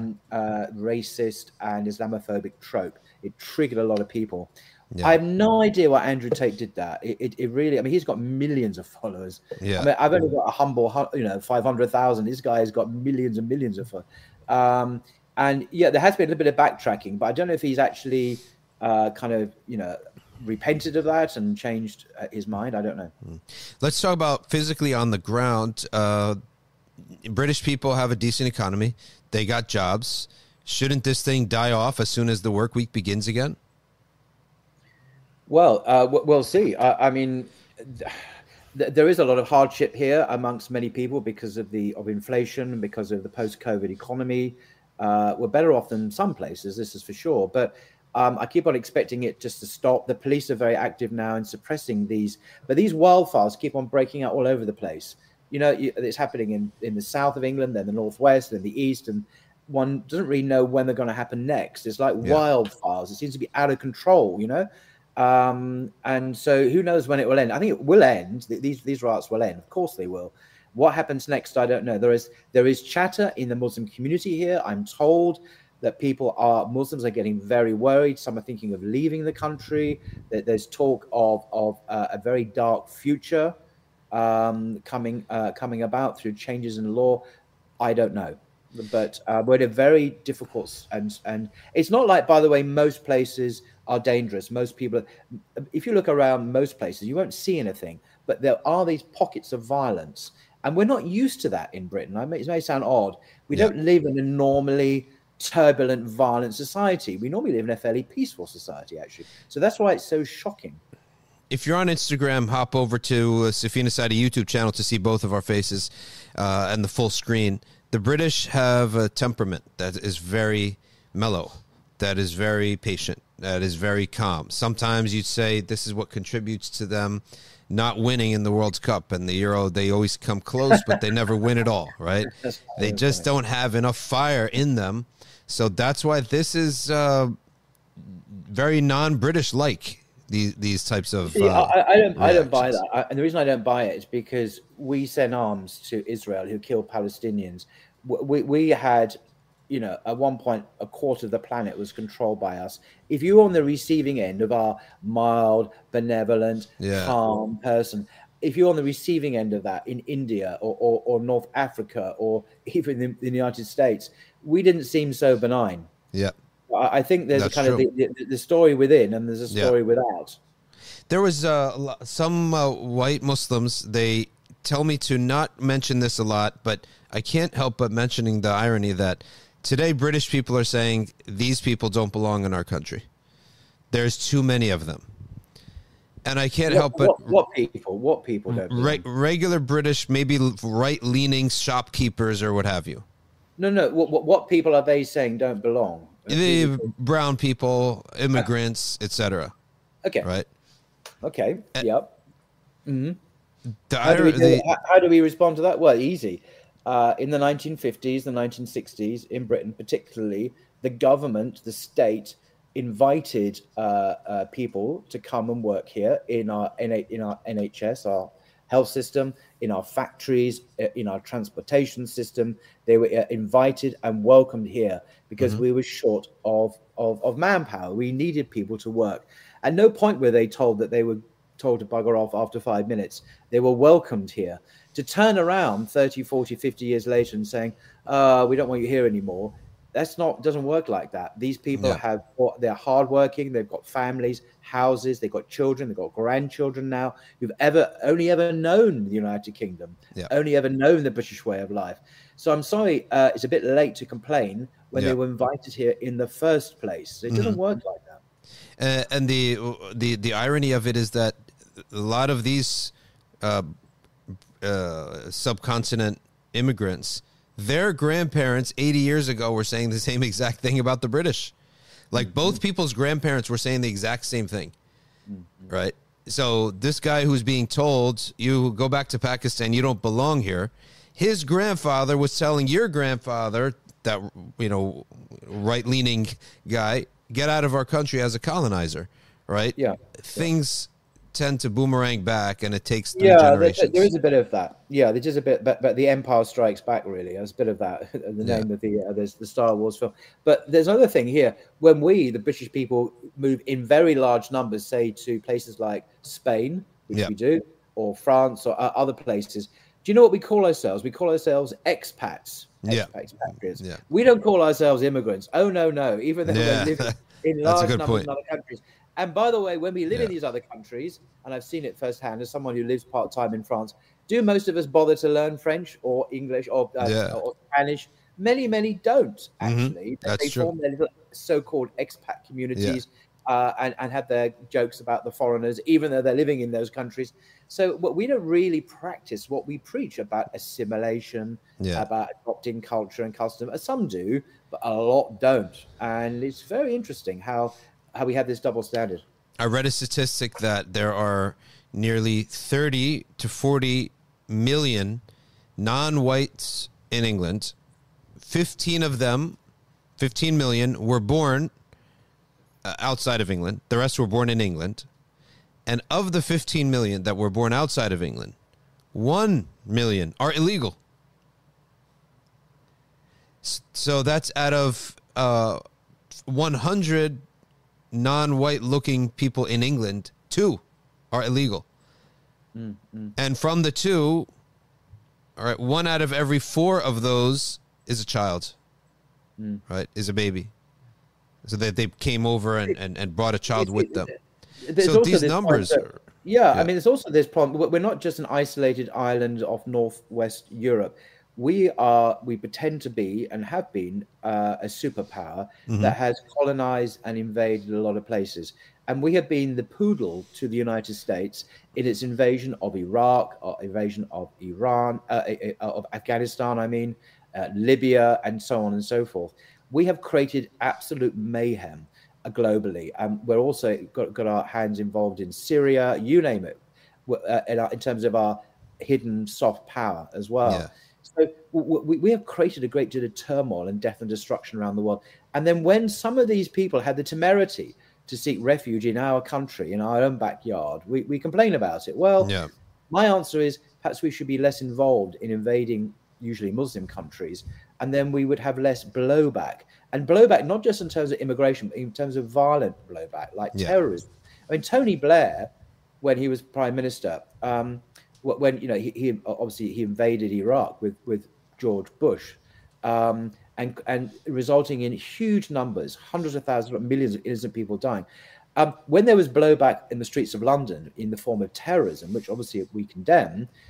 racist and Islamophobic trope. It triggered a lot of people. Yeah. I have no idea why Andrew Tate did that. It really, I mean, he's got millions of followers. Yeah. I mean, I've only got a humble, 500,000. This guy has got millions and millions of followers. And yeah, there has been a little bit of backtracking, but I don't know if he's actually repented of that and changed his mind. I don't know. Let's talk about physically on the ground. British people have a decent economy. They got jobs. Shouldn't this thing die off as soon as the work week begins again? Well, we'll see. I mean, there is a lot of hardship here amongst many people because of inflation and because of the post-COVID economy. We're better off than some places, this is for sure. But I keep on expecting it just to stop. The police are very active now in suppressing these. But these wildfires keep on breaking out all over the place. It's happening in the south of England, then the northwest, then the east, and one doesn't really know when they're going to happen next. It's like wildfires. It seems to be out of control, and so who knows when it will end. I think it will end. These riots will end. Of course they will. What happens next, I don't know. There is chatter in the Muslim community here. I'm told that Muslims are getting very worried. Some are thinking of leaving the country. There's talk of a very dark future coming about through changes in law. I don't know, but we're in a very difficult and it's not like, by the way, most places are dangerous. Most people, if you look around most places, you won't see anything, but there are these pockets of violence, and we're not used to that in Britain. It may sound odd. We don't live in a normally turbulent, violent society. We normally live in a fairly peaceful society, actually. So that's why it's so shocking. If you're on Instagram, hop over to Safina Sadi YouTube channel to see both of our faces and the full screen. The British have a temperament that is very mellow, that is very patient, that is very calm. Sometimes you'd say this is what contributes to them not winning in the World Cup and the Euro. They always come close, but they never win at all, right? They just don't have enough fire in them. So that's why this is very non-British-like. These types of I don't buy that, and the reason I don't buy it is because we send arms to Israel who kill Palestinians. We had, at one point a quarter of the planet was controlled by us. If you're on the receiving end of our mild, benevolent, calm person, if you're on the receiving end of that in India or North Africa or even in the United States, we didn't seem so benign. Yeah. I think there's kind of the story within and there's a story without. There was some white Muslims, they tell me to not mention this a lot, but I can't help but mentioning the irony that today British people are saying these people don't belong in our country. There's too many of them. And I can't help but... What people don't belong? Regular British, maybe right-leaning shopkeepers or what have you. No. What people are they saying don't belong? The brown people, immigrants, etc. Okay. Right? Okay, yep. Mm-hmm. How do we respond to that? Well, easy. In the 1950s, the 1960s, in Britain particularly, the government, the state, invited people to come and work here in our NHS, our health system, in our factories, in our transportation system. They were invited and welcomed here because we were short of manpower. We needed people to work. At no point were they told that they were told to bugger off after 5 minutes. They were welcomed here. To turn around 30, 40, 50 years later and saying, we don't want you here anymore, doesn't work like that. These people they're hardworking, they've got families, houses, they've got children, they've got grandchildren now who've only ever known the United Kingdom, only ever known the British way of life. So I'm sorry, it's a bit late to complain when they were invited here in the first place. It doesn't work like that. And the irony of it is that a lot of these subcontinent immigrants, their grandparents 80 years ago were saying the same exact thing about the British. Like both people's grandparents were saying the exact same thing, right? So this guy who's being told, you go back to Pakistan, you don't belong here. His grandfather was telling your grandfather, that, right-leaning guy, get out of our country as a colonizer, right? Yeah. Things tend to boomerang back, and it takes 3 generations. There is a bit of that. Yeah, there's just a bit, but the Empire Strikes Back, really. There's a bit of that. The name of there's the Star Wars film. But there's another thing here. When we, the British people, move in very large numbers, say to places like Spain, which we do, or France, or other places, do you know what we call ourselves? We call ourselves expats. Expatriates. Yeah. We don't call ourselves immigrants. Oh, no. Even though we live in large numbers in other countries. And by the way, when we live in these other countries, and I've seen it firsthand as someone who lives part-time in France, do most of us bother to learn French or English or Spanish? Many don't, actually. They form their little so-called expat communities and have their jokes about the foreigners, even though they're living in those countries. So we don't really practice what we preach about assimilation, about adopting culture and custom. Some do, but a lot don't. And it's very interesting how we have this double standard. I read a statistic that there are nearly 30 to 40 million non-whites in England. 15 million were born outside of England. The rest were born in England. And of the 15 million that were born outside of England, 1 million are illegal. So that's out of 100 non-white looking people in England, 2 are illegal. And from the 2, all right, 1 out of every 4 of those is a child, right, is a baby. So that they came over and brought a child with them. So these numbers are... I mean, there's also this problem. We're not just an isolated island of northwest Europe. We pretend to be and have been a superpower that has colonized and invaded a lot of places. And we have been the poodle to the United States in its invasion of Iraq, or invasion of Iran, of Afghanistan, Libya, and so on and so forth. We have created absolute mayhem globally. We're also got our hands involved in Syria, you name it, in terms of our hidden soft power as well. Yeah. So we have created a great deal of turmoil and death and destruction around the world. And then when some of these people had the temerity to seek refuge in our country, in our own backyard, we complain about it. Well, my answer is perhaps we should be less involved in invading usually Muslim countries, and then we would have less blowback. And blowback, not just in terms of immigration, but in terms of violent blowback, like terrorism. I mean, Tony Blair, when he was prime minister, when he obviously he invaded Iraq with George Bush, and resulting in huge numbers, hundreds of thousands, millions of innocent people dying. When there was blowback in the streets of London in the form of terrorism, which obviously we condemn,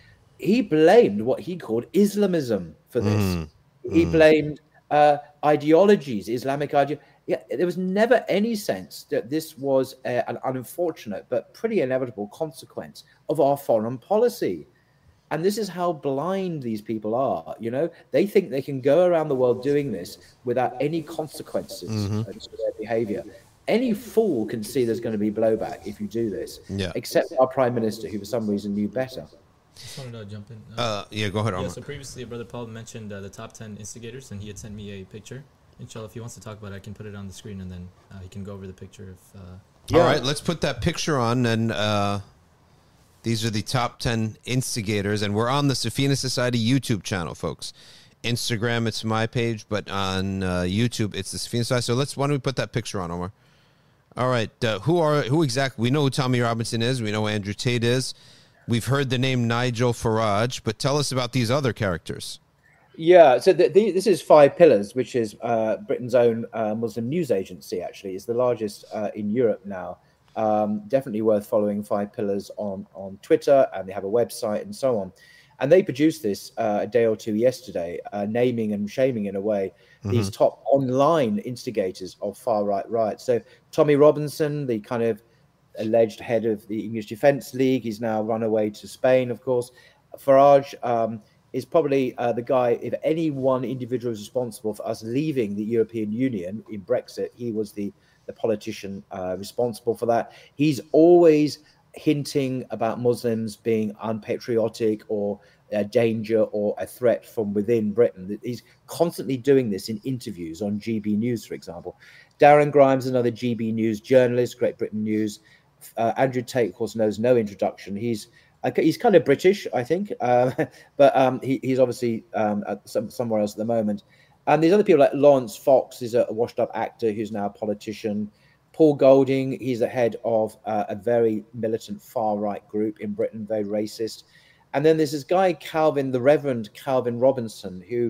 he blamed what he called Islamism for this. He blamed ideologies, Islamic ideology. Yeah, there was never any sense that this was an unfortunate but pretty inevitable consequence of our foreign policy. And this is how blind these people are. You know, they think they can go around the world doing this without any consequences to their behavior. Any fool can see there's going to be blowback if you do this, except our prime minister, who for some reason knew better. I just wanted to jump in. Yeah, go ahead, Omar. Yeah, so previously, Brother Paul mentioned the top 10 instigators, and he had sent me a picture. Inshallah, if he wants to talk about it, I can put it on the screen, and then he can go over the picture. All right, let's put that picture on, and these are the top 10 instigators, and we're on the Safina Society YouTube channel, folks. Instagram, it's my page, but on YouTube, it's the Safina Society. So why don't we put that picture on, Omar? All right, who exactly? We know who Tommy Robinson is. We know who Andrew Tate is. We've heard the name Nigel Farage, but tell us about these other characters. Yeah, so this is Five Pillars, which is Britain's own Muslim news agency, actually. It's the largest in Europe now. Definitely worth following Five Pillars on Twitter, and they have a website and so on. And they produced this a day or two yesterday, naming and shaming, in a way, these top online instigators of far-right riots. So Tommy Robinson, the kind of alleged head of the English Defence League, he's now run away to Spain, of course. Farage is probably the guy, if any one individual is responsible for us leaving the European Union in Brexit, he was the politician responsible for that. He's always hinting about Muslims being unpatriotic or a danger or a threat from within Britain. He's constantly doing this in interviews on GB News, for example. Darren Grimes, another GB News journalist, Great Britain News. Andrew Tate, of course, knows no introduction. He's kind of British, I think, but he's obviously somewhere else at the moment. And these other people, like Lawrence Fox, is a washed-up actor who's now a politician. Paul Golding, he's the head of a very militant far-right group in Britain, very racist. And then there's this guy, the Reverend Calvin Robinson, who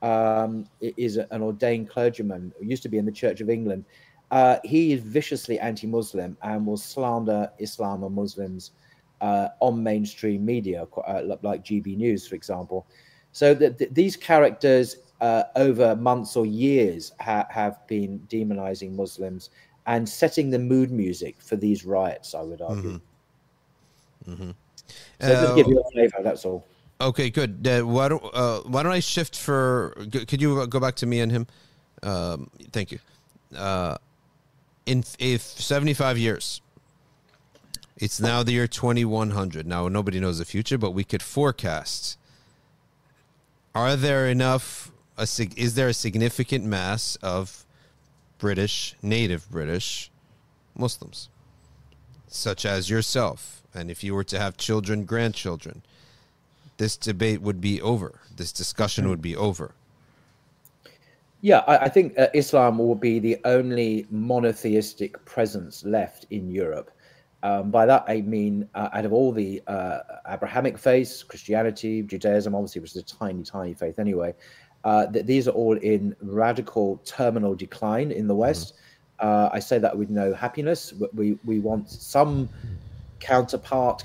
is an ordained clergyman, who used to be in the Church of England. He is viciously anti-Muslim and will slander Islam and Muslims on mainstream media, like GB News, for example. So these characters over months or years have been demonizing Muslims and setting the mood music for these riots, I would argue. So just give you a flavor, that's all. Okay, good. Why don't I shift for... Could you go back to me and him? Thank you. In 75 years, it's now the year 2100. Now, nobody knows the future, but we could forecast. Is there a significant mass of native British Muslims, such as yourself? And if you were to have children, grandchildren, this debate would be over. This discussion would be over. Yeah, I think Islam will be the only monotheistic presence left in Europe. By that, I mean, out of all the Abrahamic faiths, Christianity, Judaism, obviously, which is a tiny, tiny faith anyway, these are all in radical terminal decline in the West. I say that with no happiness. We want some counterpoint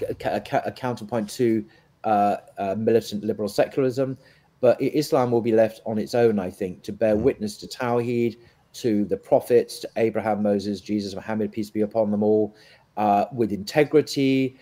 to militant liberal secularism. But Islam will be left on its own, I think, to bear witness to Tawheed, to the prophets, to Abraham, Moses, Jesus, Muhammad, peace be upon them all, with integrity,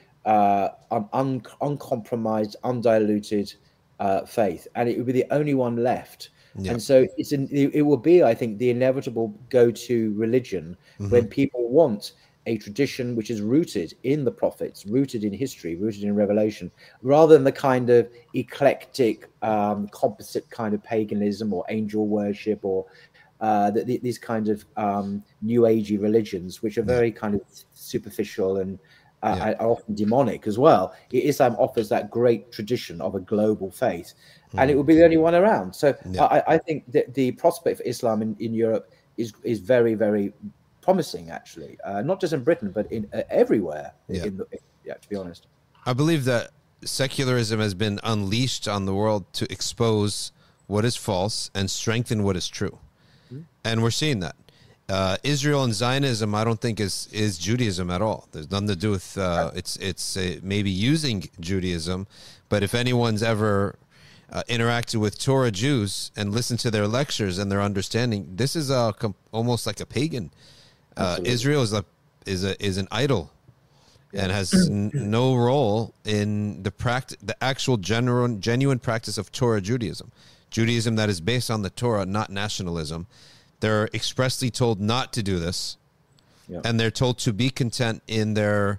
uncompromised, undiluted faith. And it will be the only one left. Yeah. And so it will be, I think, the inevitable go-to religion when people want a tradition which is rooted in the prophets, rooted in history, rooted in revelation, rather than the kind of eclectic, composite kind of paganism or angel worship or these kind of new agey religions, which are very kind of superficial and are often demonic as well. Islam offers that great tradition of a global faith, and it will be the only one around. So I think that the prospect for Islam in Europe is very, very promising, actually, not just in Britain, but in everywhere, to be honest. I believe that secularism has been unleashed on the world to expose what is false and strengthen what is true. And we're seeing that. Israel and Zionism, I don't think is Judaism at all. There's nothing to do with, it's maybe using Judaism, But if anyone's ever interacted with Torah Jews and listened to their lectures and their understanding, this is almost like a pagan. Israel is an idol and has no role in the actual genuine practice of Torah Judaism. Judaism that is based on the Torah, not nationalism. They're expressly told not to do this, and they're told to be content in their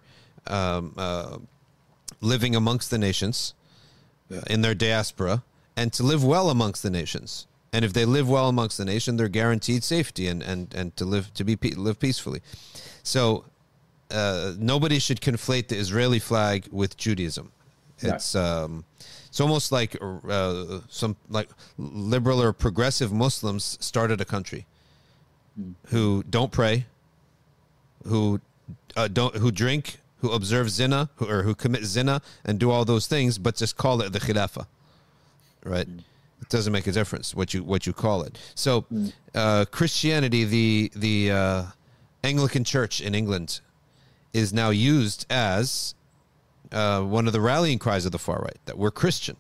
living amongst the nations, in their diaspora, and to live well amongst the nations. And if they live well amongst the nation, they're guaranteed safety and to live peacefully. So nobody should conflate the Israeli flag with Judaism. It's almost like some like liberal or progressive Muslims started a country who don't pray, who drink, who observe zina, who commit zina and do all those things, but just call it the Khilafah, right? It doesn't make a difference what you call it. So Christianity, the Anglican Church in England, is now used as one of the rallying cries of the far right, that we're Christian.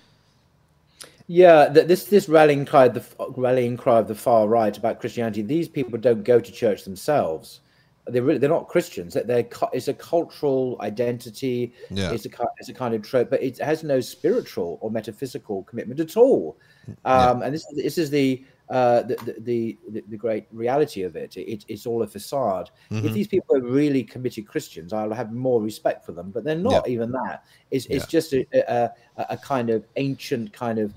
Yeah, this rallying cry of the far right about Christianity. These people don't go to church themselves. They're not Christians. It's a cultural identity. Yeah. It's a kind of trope, but it has no spiritual or metaphysical commitment at all. And this is the great reality of it. It's all a facade. Mm-hmm. If these people are really committed Christians, I'll have more respect for them. But they're not even that. It's just a kind of ancient kind of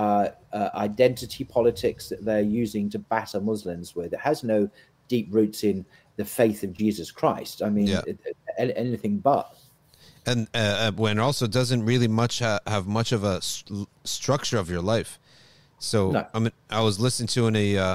identity politics that they're using to batter Muslims with. It has no deep roots in the faith of Jesus Christ. I mean, anything but. And when also doesn't really have much of a structure of your life. So no. I was listening to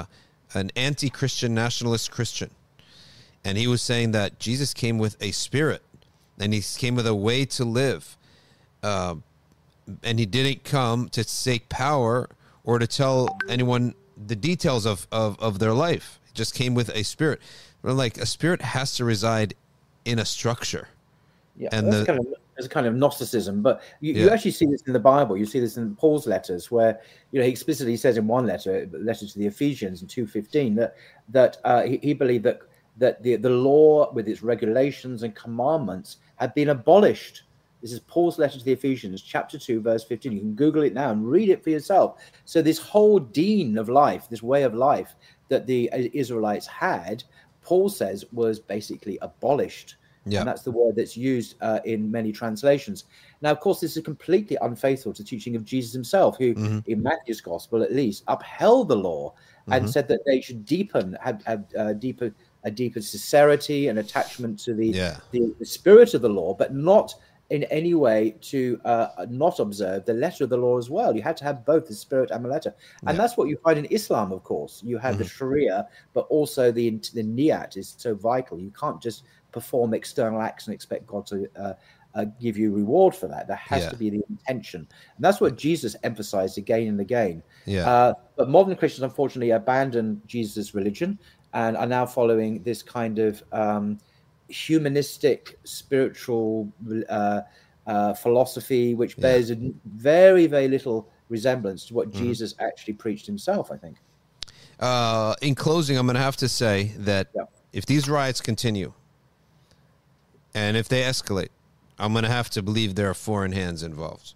an anti-Christian nationalist Christian, and he was saying that Jesus came with a spirit, and he came with a way to live, and he didn't come to seek power or to tell anyone the details of their life. He just came with a spirit. Like a spirit has to reside in a structure. Yeah, and there's a kind of Gnosticism, but you actually see this in the Bible. You see this in Paul's letters, where he explicitly says in one letter to the Ephesians in 2:15, that he believed that the law with its regulations and commandments had been abolished. This is Paul's letter to the Ephesians, chapter 2, verse 15. You can Google it now and read it for yourself. So this whole deen of life, this way of life that the Israelites had, Paul says was basically abolished. Yeah. And that's the word that's used in many translations. Now, of course, this is completely unfaithful to the teaching of Jesus himself, who in Matthew's gospel, at least, upheld the law and said that they should have a deeper sincerity and attachment to the spirit of the law, but not in any way to not observe the letter of the law as well. You had to have both the spirit and the letter. And that's what you find in Islam, of course. You have the Sharia, but also the niyat is so vital. You can't just perform external acts and expect God to give you reward for that. There has to be the intention. And that's what Jesus emphasized again and again. But modern Christians, unfortunately, abandon Jesus' religion and are now following this kind of humanistic spiritual philosophy, which bears very, very little resemblance to what Jesus actually preached himself, I think. In closing, I'm going to have to say that if these riots continue and if they escalate, I'm going to have to believe there are foreign hands involved.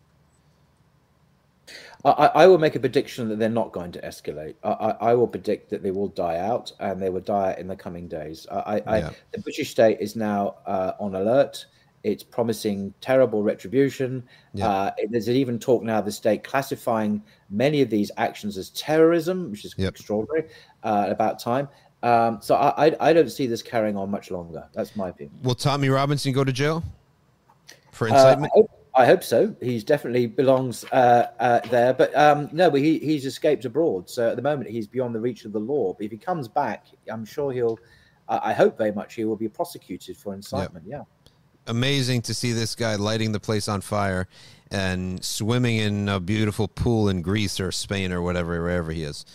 I will make a prediction that they're not going to escalate. I will predict that they will die out, and they will die out in the coming days. The British state is now on alert. It's promising terrible retribution. There's even talk now of the state classifying many of these actions as terrorism, which is extraordinary, about time. So I don't see this carrying on much longer. That's my opinion. Will Tommy Robinson go to jail for incitement? I hope so. He's definitely belongs there, but no, but he's escaped abroad. So at the moment, he's beyond the reach of the law. But if he comes back, I'm sure I hope very much he will be prosecuted for incitement. Yeah. Amazing to see this guy lighting the place on fire and swimming in a beautiful pool in Greece or Spain or wherever he is.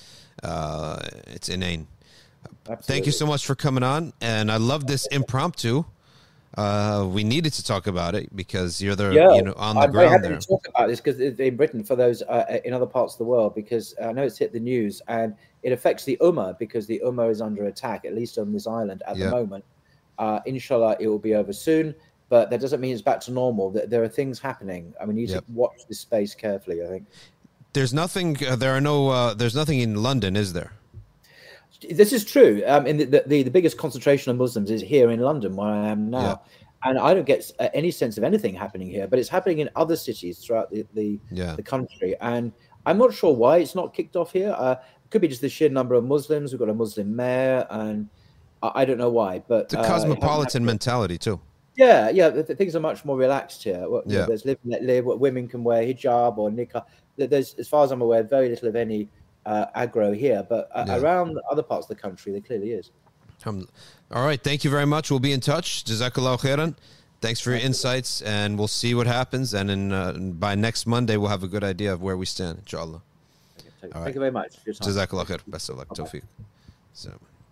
It's inane. Absolutely. Thank you so much for coming on, and I love this impromptu. We needed to talk about it because you're the on the I'm very ground happy there. to talk about this because in Britain, for those in other parts of the world, because I know it's hit the news and it affects the Ummah because the Ummah is under attack, at least on this island at the moment. Inshallah, it will be over soon, but that doesn't mean it's back to normal. There are things happening. I mean, you need to watch this space carefully, I think. There's nothing. There's nothing in London, is there? This is true. In the biggest concentration of Muslims is here in London, where I am now, and I don't get any sense of anything happening here. But it's happening in other cities throughout the country, and I'm not sure why it's not kicked off here. It could be just the sheer number of Muslims. We've got a Muslim mayor, and I don't know why. But it's a cosmopolitan mentality too. Yeah. Things are much more relaxed here. There's live and let live. What women can wear, hijab or niqab. There's, as far as I'm aware, very little of any aggro here, but around other parts of the country, there clearly is. All right. Thank you very much. We'll be in touch. Jazakallah khairan. Thanks for your insights, and we'll see what happens. And by next Monday, we'll have a good idea of where we stand, inshallah. Thank you very much for your time. Jazakallah khair. Best of luck. Tawfiq. So,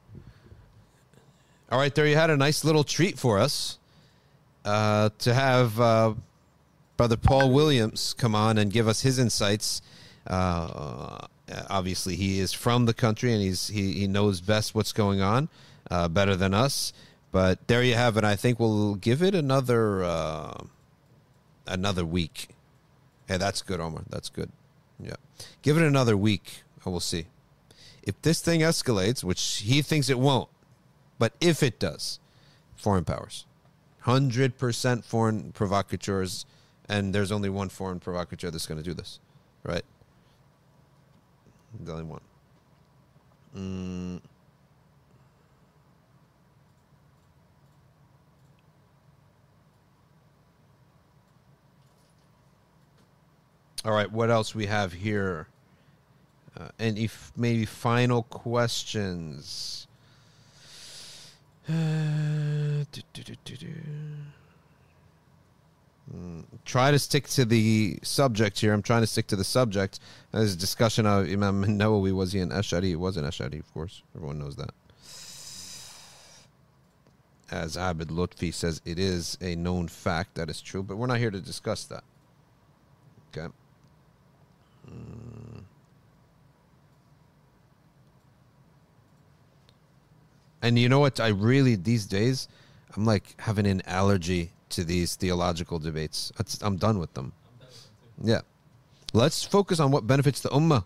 all right. There you had a nice little treat for us to have Brother Paul Williams come on and give us his insights. Obviously, he is from the country and he knows best what's going on, better than us. But there you have it. I think we'll give it another week. Hey, that's good, Omar. That's good. Yeah, give it another week, and we'll see if this thing escalates, which he thinks it won't. But if it does, foreign powers, 100% foreign provocateurs, and there's only one foreign provocateur that's going to do this, right? The only one. All right, what else we have here? And if maybe final questions. Try to stick to the subject here. I'm trying to stick to the subject. There's a discussion of Imam Nawawi. Was he an Ash'ari? He was an Ash'ari, of course. Everyone knows that. As Abid Lutfi says, it is a known fact. That is true. But we're not here to discuss that. Okay. And you know what? I really, these days, I'm like having an allergy to these theological debates. I'm done with them. Yeah. Let's focus on what benefits the ummah.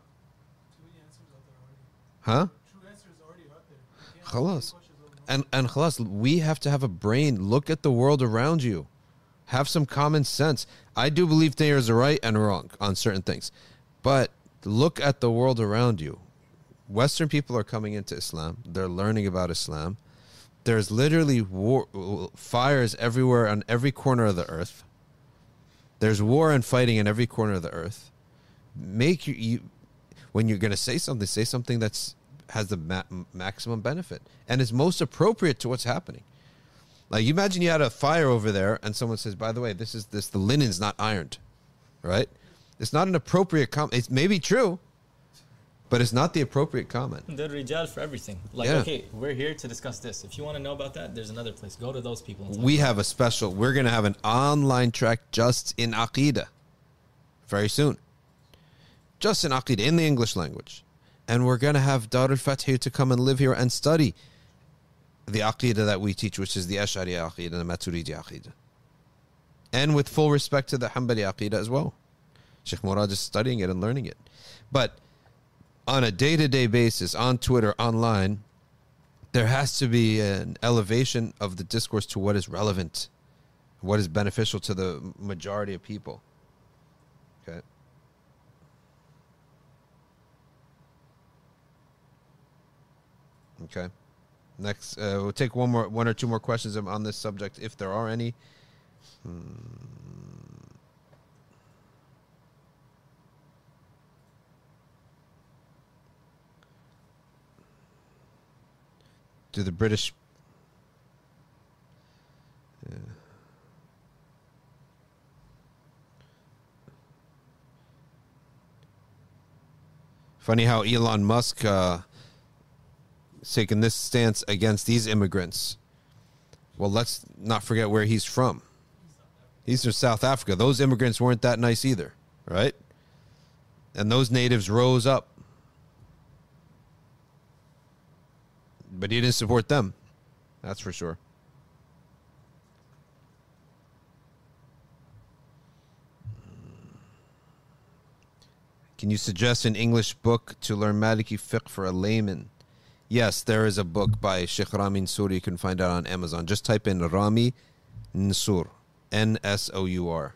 Huh? Khalas. And khalas, we have to have a brain. Look at the world around you. Have some common sense. I do believe there's a right and wrong on certain things. But look at the world around you. Western people are coming into Islam. They're learning about Islam. There's literally fires everywhere on every corner of the earth. There's war and fighting in every corner of the earth. When you're going to say something that's has the maximum benefit and is most appropriate to what's happening. Like, you imagine you had a fire over there and someone says, by the way, the linen's not ironed, right? It's not an appropriate comment. It may be true, but it's not the appropriate comment. The rijal for everything. Okay, we're here to discuss this. If you want to know about that, there's another place. Go to those people. We're going to have an online track just in Aqidah very soon. Just in Aqidah, in the English language. And we're going to have Dar al-Fath here to come and live here and study the Aqidah that we teach, which is the Ash'ari Aqidah, the Maturidi Aqidah. And with full respect to the Hanbali Aqidah as well. Sheikh Murad is studying it and learning it. But on a day-to-day basis, on Twitter, online, there has to be an elevation of the discourse to what is relevant, what is beneficial to the majority of people. Okay. Okay. Next, we'll take one or two more questions on this subject, if there are any. Do the British... Funny how Elon Musk taking this stance against these immigrants. Well, let's not forget where he's from. He's from South Africa. Those immigrants weren't that nice either, right? And those natives rose up. But he didn't support them. That's for sure. Can you suggest an English book to learn Maliki fiqh for a layman? Yes, there is a book by Sheikh Rami Nsour. You can find it on Amazon. Just type in Rami Nsour. Nsour.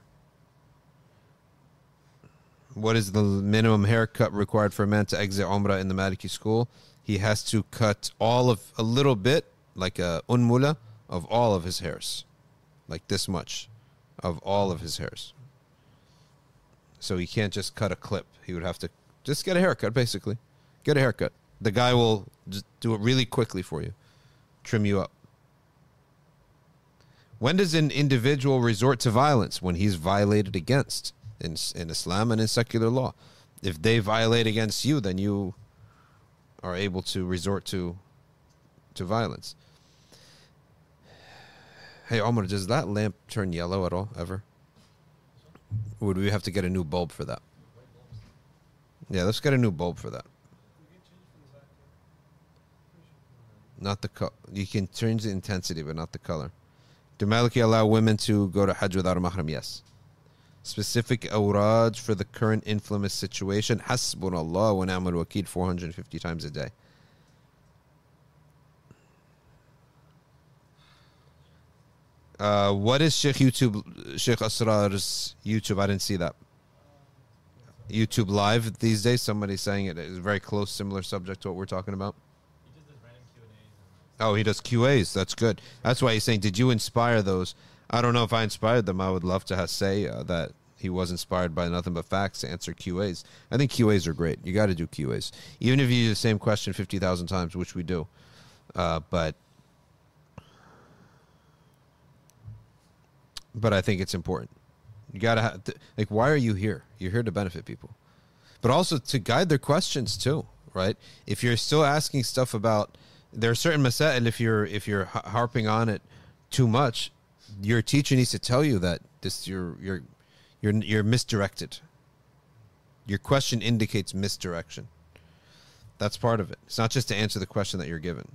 What is the minimum haircut required for a man to exit Umrah in the Maliki school? He has to cut a little bit, like a unmula, of all of his hairs. Like this much of all of his hairs. So he can't just cut a clip. He would have to just get a haircut, basically. Get a haircut. The guy will just do it really quickly for you. Trim you up. When does an individual resort to violence? When he's violated against in Islam and in secular law. If they violate against you, then you are able to resort to violence. Hey, Omar, does that lamp turn yellow at all, ever? Or would we have to get a new bulb for that? Yeah, let's get a new bulb for that. Not the color. You can change the intensity, but not the color. Do Maliki allow women to go to Hajj without a mahram? Yes. Specific awrad for the current infamous situation. Hasbunallah wa ni'mal wakil 450 times a day. What is Sheikh Asrar's YouTube? I didn't see that. YouTube Live these days. Somebody's saying it is a very close, similar subject to what we're talking about. He just does random Q&As. Oh, he does QAs. That's good. That's why he's saying, did you inspire those? I don't know if I inspired them. I would love to say that he was inspired by nothing but facts to answer QAs. I think QAs are great. You got to do QAs. Even if you use the same question 50,000 times, which we do. But I think it's important. You got to have, like, why are you here? You're here to benefit people. But also to guide their questions too, right? If you're still asking stuff about, there are certain masail, if you're harping on it too much, your teacher needs to tell you that this you're misdirected. Your question indicates misdirection. That's part of it. It's not just to answer the question that you're given.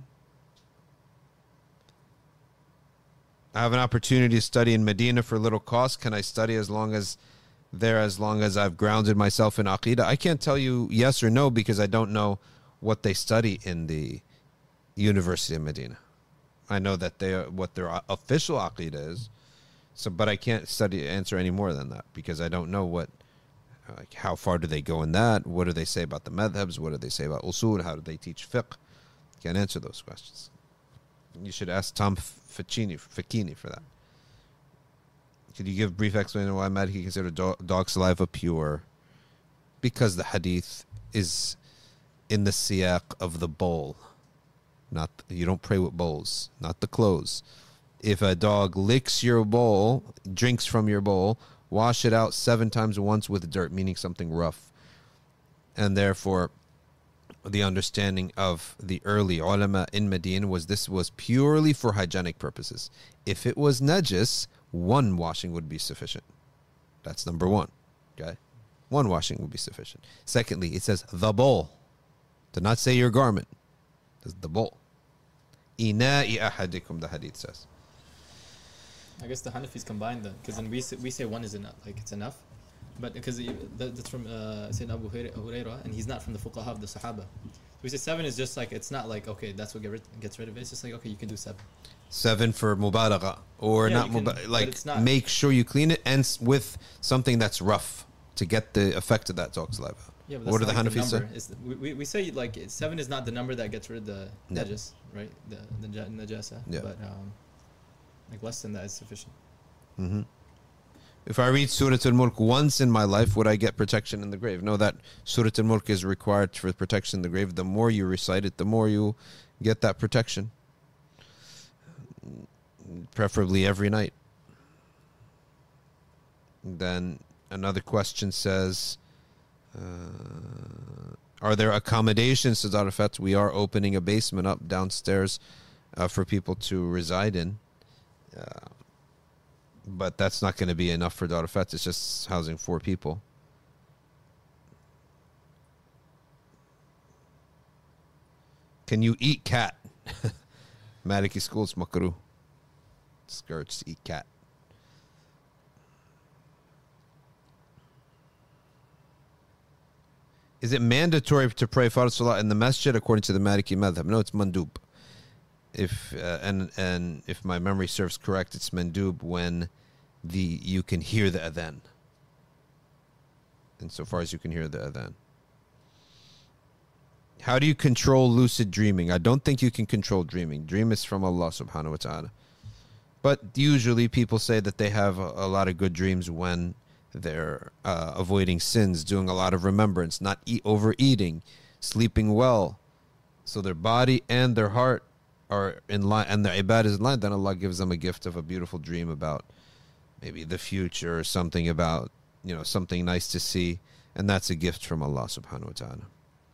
I have an opportunity to study in Medina for little cost. Can I study as long as I've grounded myself in Aqidah? I can't tell you yes or no because I don't know what they study in the University of Medina. I know that what their official Aqidah is, but I can't answer any more than that because I don't know how far do they go in that? What do they say about the madhabs? What do they say about usul? How do they teach fiqh? Can't answer those questions. You should ask Tom Facchini for that. Could you give a brief explanation why Maliki considered dog saliva pure? Because the hadith is in the siyaq of the bowl. You don't pray with bowls, not the clothes. If a dog licks your bowl, drinks from your bowl, wash it out 7 times once with dirt, meaning something rough. And therefore, the understanding of the early ulama in Medina was this was purely for hygienic purposes. If it was najis, 1 washing would be sufficient. That's number 1. Okay? 1 washing would be sufficient. Secondly, it says the bowl. Do not say your garment. It says the bowl. Ina'i ahadikum, the hadith says. I guess the Hanafis combine that because then we say 1 is enough, like it's enough. But because that's from Sayyidina Abu Hurairah, and he's not from the fuqaha of the Sahaba. We say 7 is just like, it's not like, okay, that's what gets rid of it. It's just like, okay, you can do 7. 7 for mubalagha, or yeah, not make sure you clean it and with something that's rough to get the effect of that dog saliva. Yeah, but what do the Hanafis say? We say like 7 is not the number that gets rid of the najis, right? The najasa. Yeah. But like less than that is sufficient. Mm-hmm. If I read Surah Al-Mulk once in my life, would I get protection in the grave? No, that Surah Al-Mulk is required for protection in the grave. The more you recite it, the more you get that protection. Preferably every night. Then another question says, are there accommodations to Zarafat? We are opening a basement up downstairs for people to reside in. But that's not going to be enough for Dar al-Fath. It's just housing 4 people. Can you eat cat? Maliki schools makruh. Discouraged to eat cat. Is it mandatory to pray Fard Salah in the masjid according to the Maliki madhab? No, it's mandub. If and if my memory serves correct, it's mandub when you can hear the adhan. Insofar as you can hear the adhan. How do you control lucid dreaming? I don't think you can control dreaming. Dream is from Allah subhanahu wa ta'ala. But usually people say that they have a lot of good dreams when they're avoiding sins, doing a lot of remembrance, not overeating, sleeping well. So their body and their heart are in line, and their ibadah is in line. Then Allah gives them a gift of a beautiful dream about maybe the future or something about, something nice to see. And that's a gift from Allah subhanahu wa ta'ala.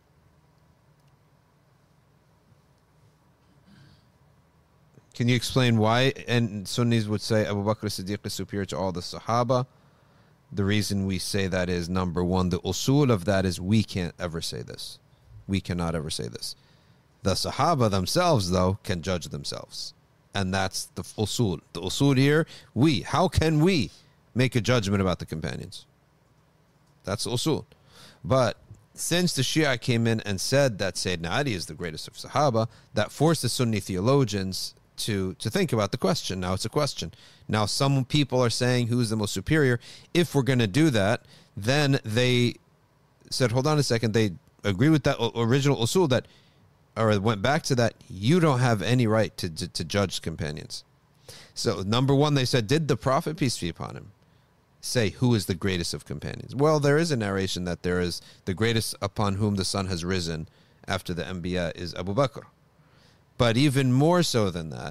Can you explain why? And Sunnis would say Abu Bakr as-Siddiq is superior to all the Sahaba. The reason we say that is, number one, the usul of that is we can't ever say this. We cannot ever say this. The Sahaba themselves, though, can judge themselves. And that's the usul. The usul here, how can we make a judgment about the companions? That's the usul. But since the Shia came in and said that Sayyidina Ali is the greatest of Sahaba, that forced the Sunni theologians to think about the question. Now it's a question. Now some people are saying who's the most superior. If we're going to do that, then they said, hold on a second, they agree with that original usul that, or went back to that, you don't have any right to judge companions. So number one, they said, did the Prophet, peace be upon him, say who is the greatest of companions? Well, there is a narration that there is the greatest upon whom the sun has risen after the Anbiya is Abu Bakr. But even more so than that,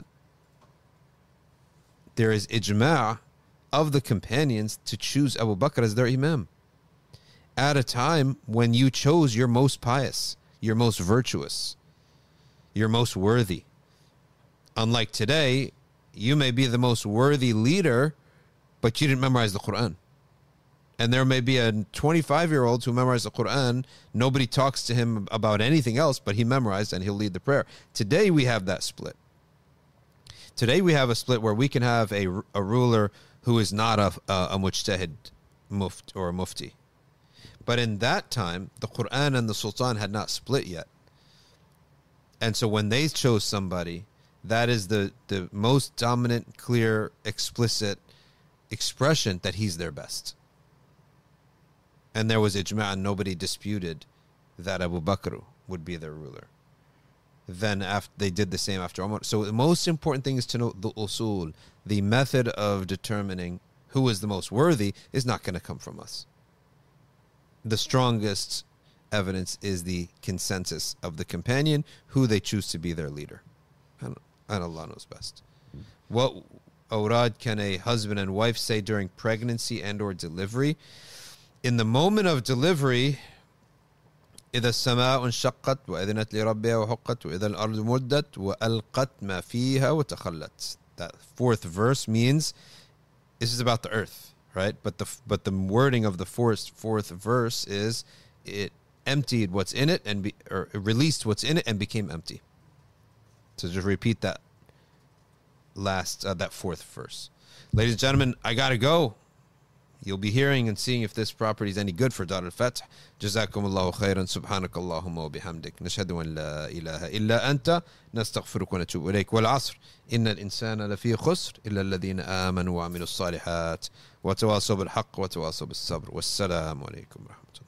there is ijma' of the companions to choose Abu Bakr as their imam. At a time when you chose your most pious, your most virtuous, your most worthy. Unlike today, you may be the most worthy leader, but you didn't memorize the Quran. And there may be a 25-year-old who memorized the Quran. Nobody talks to him about anything else, but he memorized and he'll lead the prayer. Today we have that split. Today we have a split where we can have a ruler who is not a mujtahid or a mufti. But in that time, the Quran and the Sultan had not split yet. And so when they chose somebody, that is the most dominant, clear, explicit expression that he's their best. And there was ijma', and nobody disputed that Abu Bakr would be their ruler. Then after they did the same after Umar. So the most important thing is to know the usul. The method of determining who is the most worthy is not going to come from us. The strongest evidence is the consensus of the companion, who they choose to be their leader. And Allah knows best. What awrad can a husband and wife say during pregnancy and or delivery? In the moment of delivery, إذا السماء انشقت وأذنت لربها وحقت وإذا الأرض مدت وألقت ما فيها وتخلت. That fourth verse means this is about the earth, right? But the wording of the fourth verse is it emptied what's in it or released what's in it and became empty. So just repeat that that fourth verse. Ladies and gentlemen, I gotta go. You'll be hearing and seeing if this property is any good for Dar al-Fath. جزاكم الله خيرا سبحانك اللهم وبحمدك نشهد أن لا إله إلا أنت نستغفرك ونتوب إليك والعصر إن الإنسان لفي خسر إلا الذين آمنوا وعملوا الصالحات وتواصوا بالحق وتواصوا بالصبر والسلام عليكم ورحمة الله.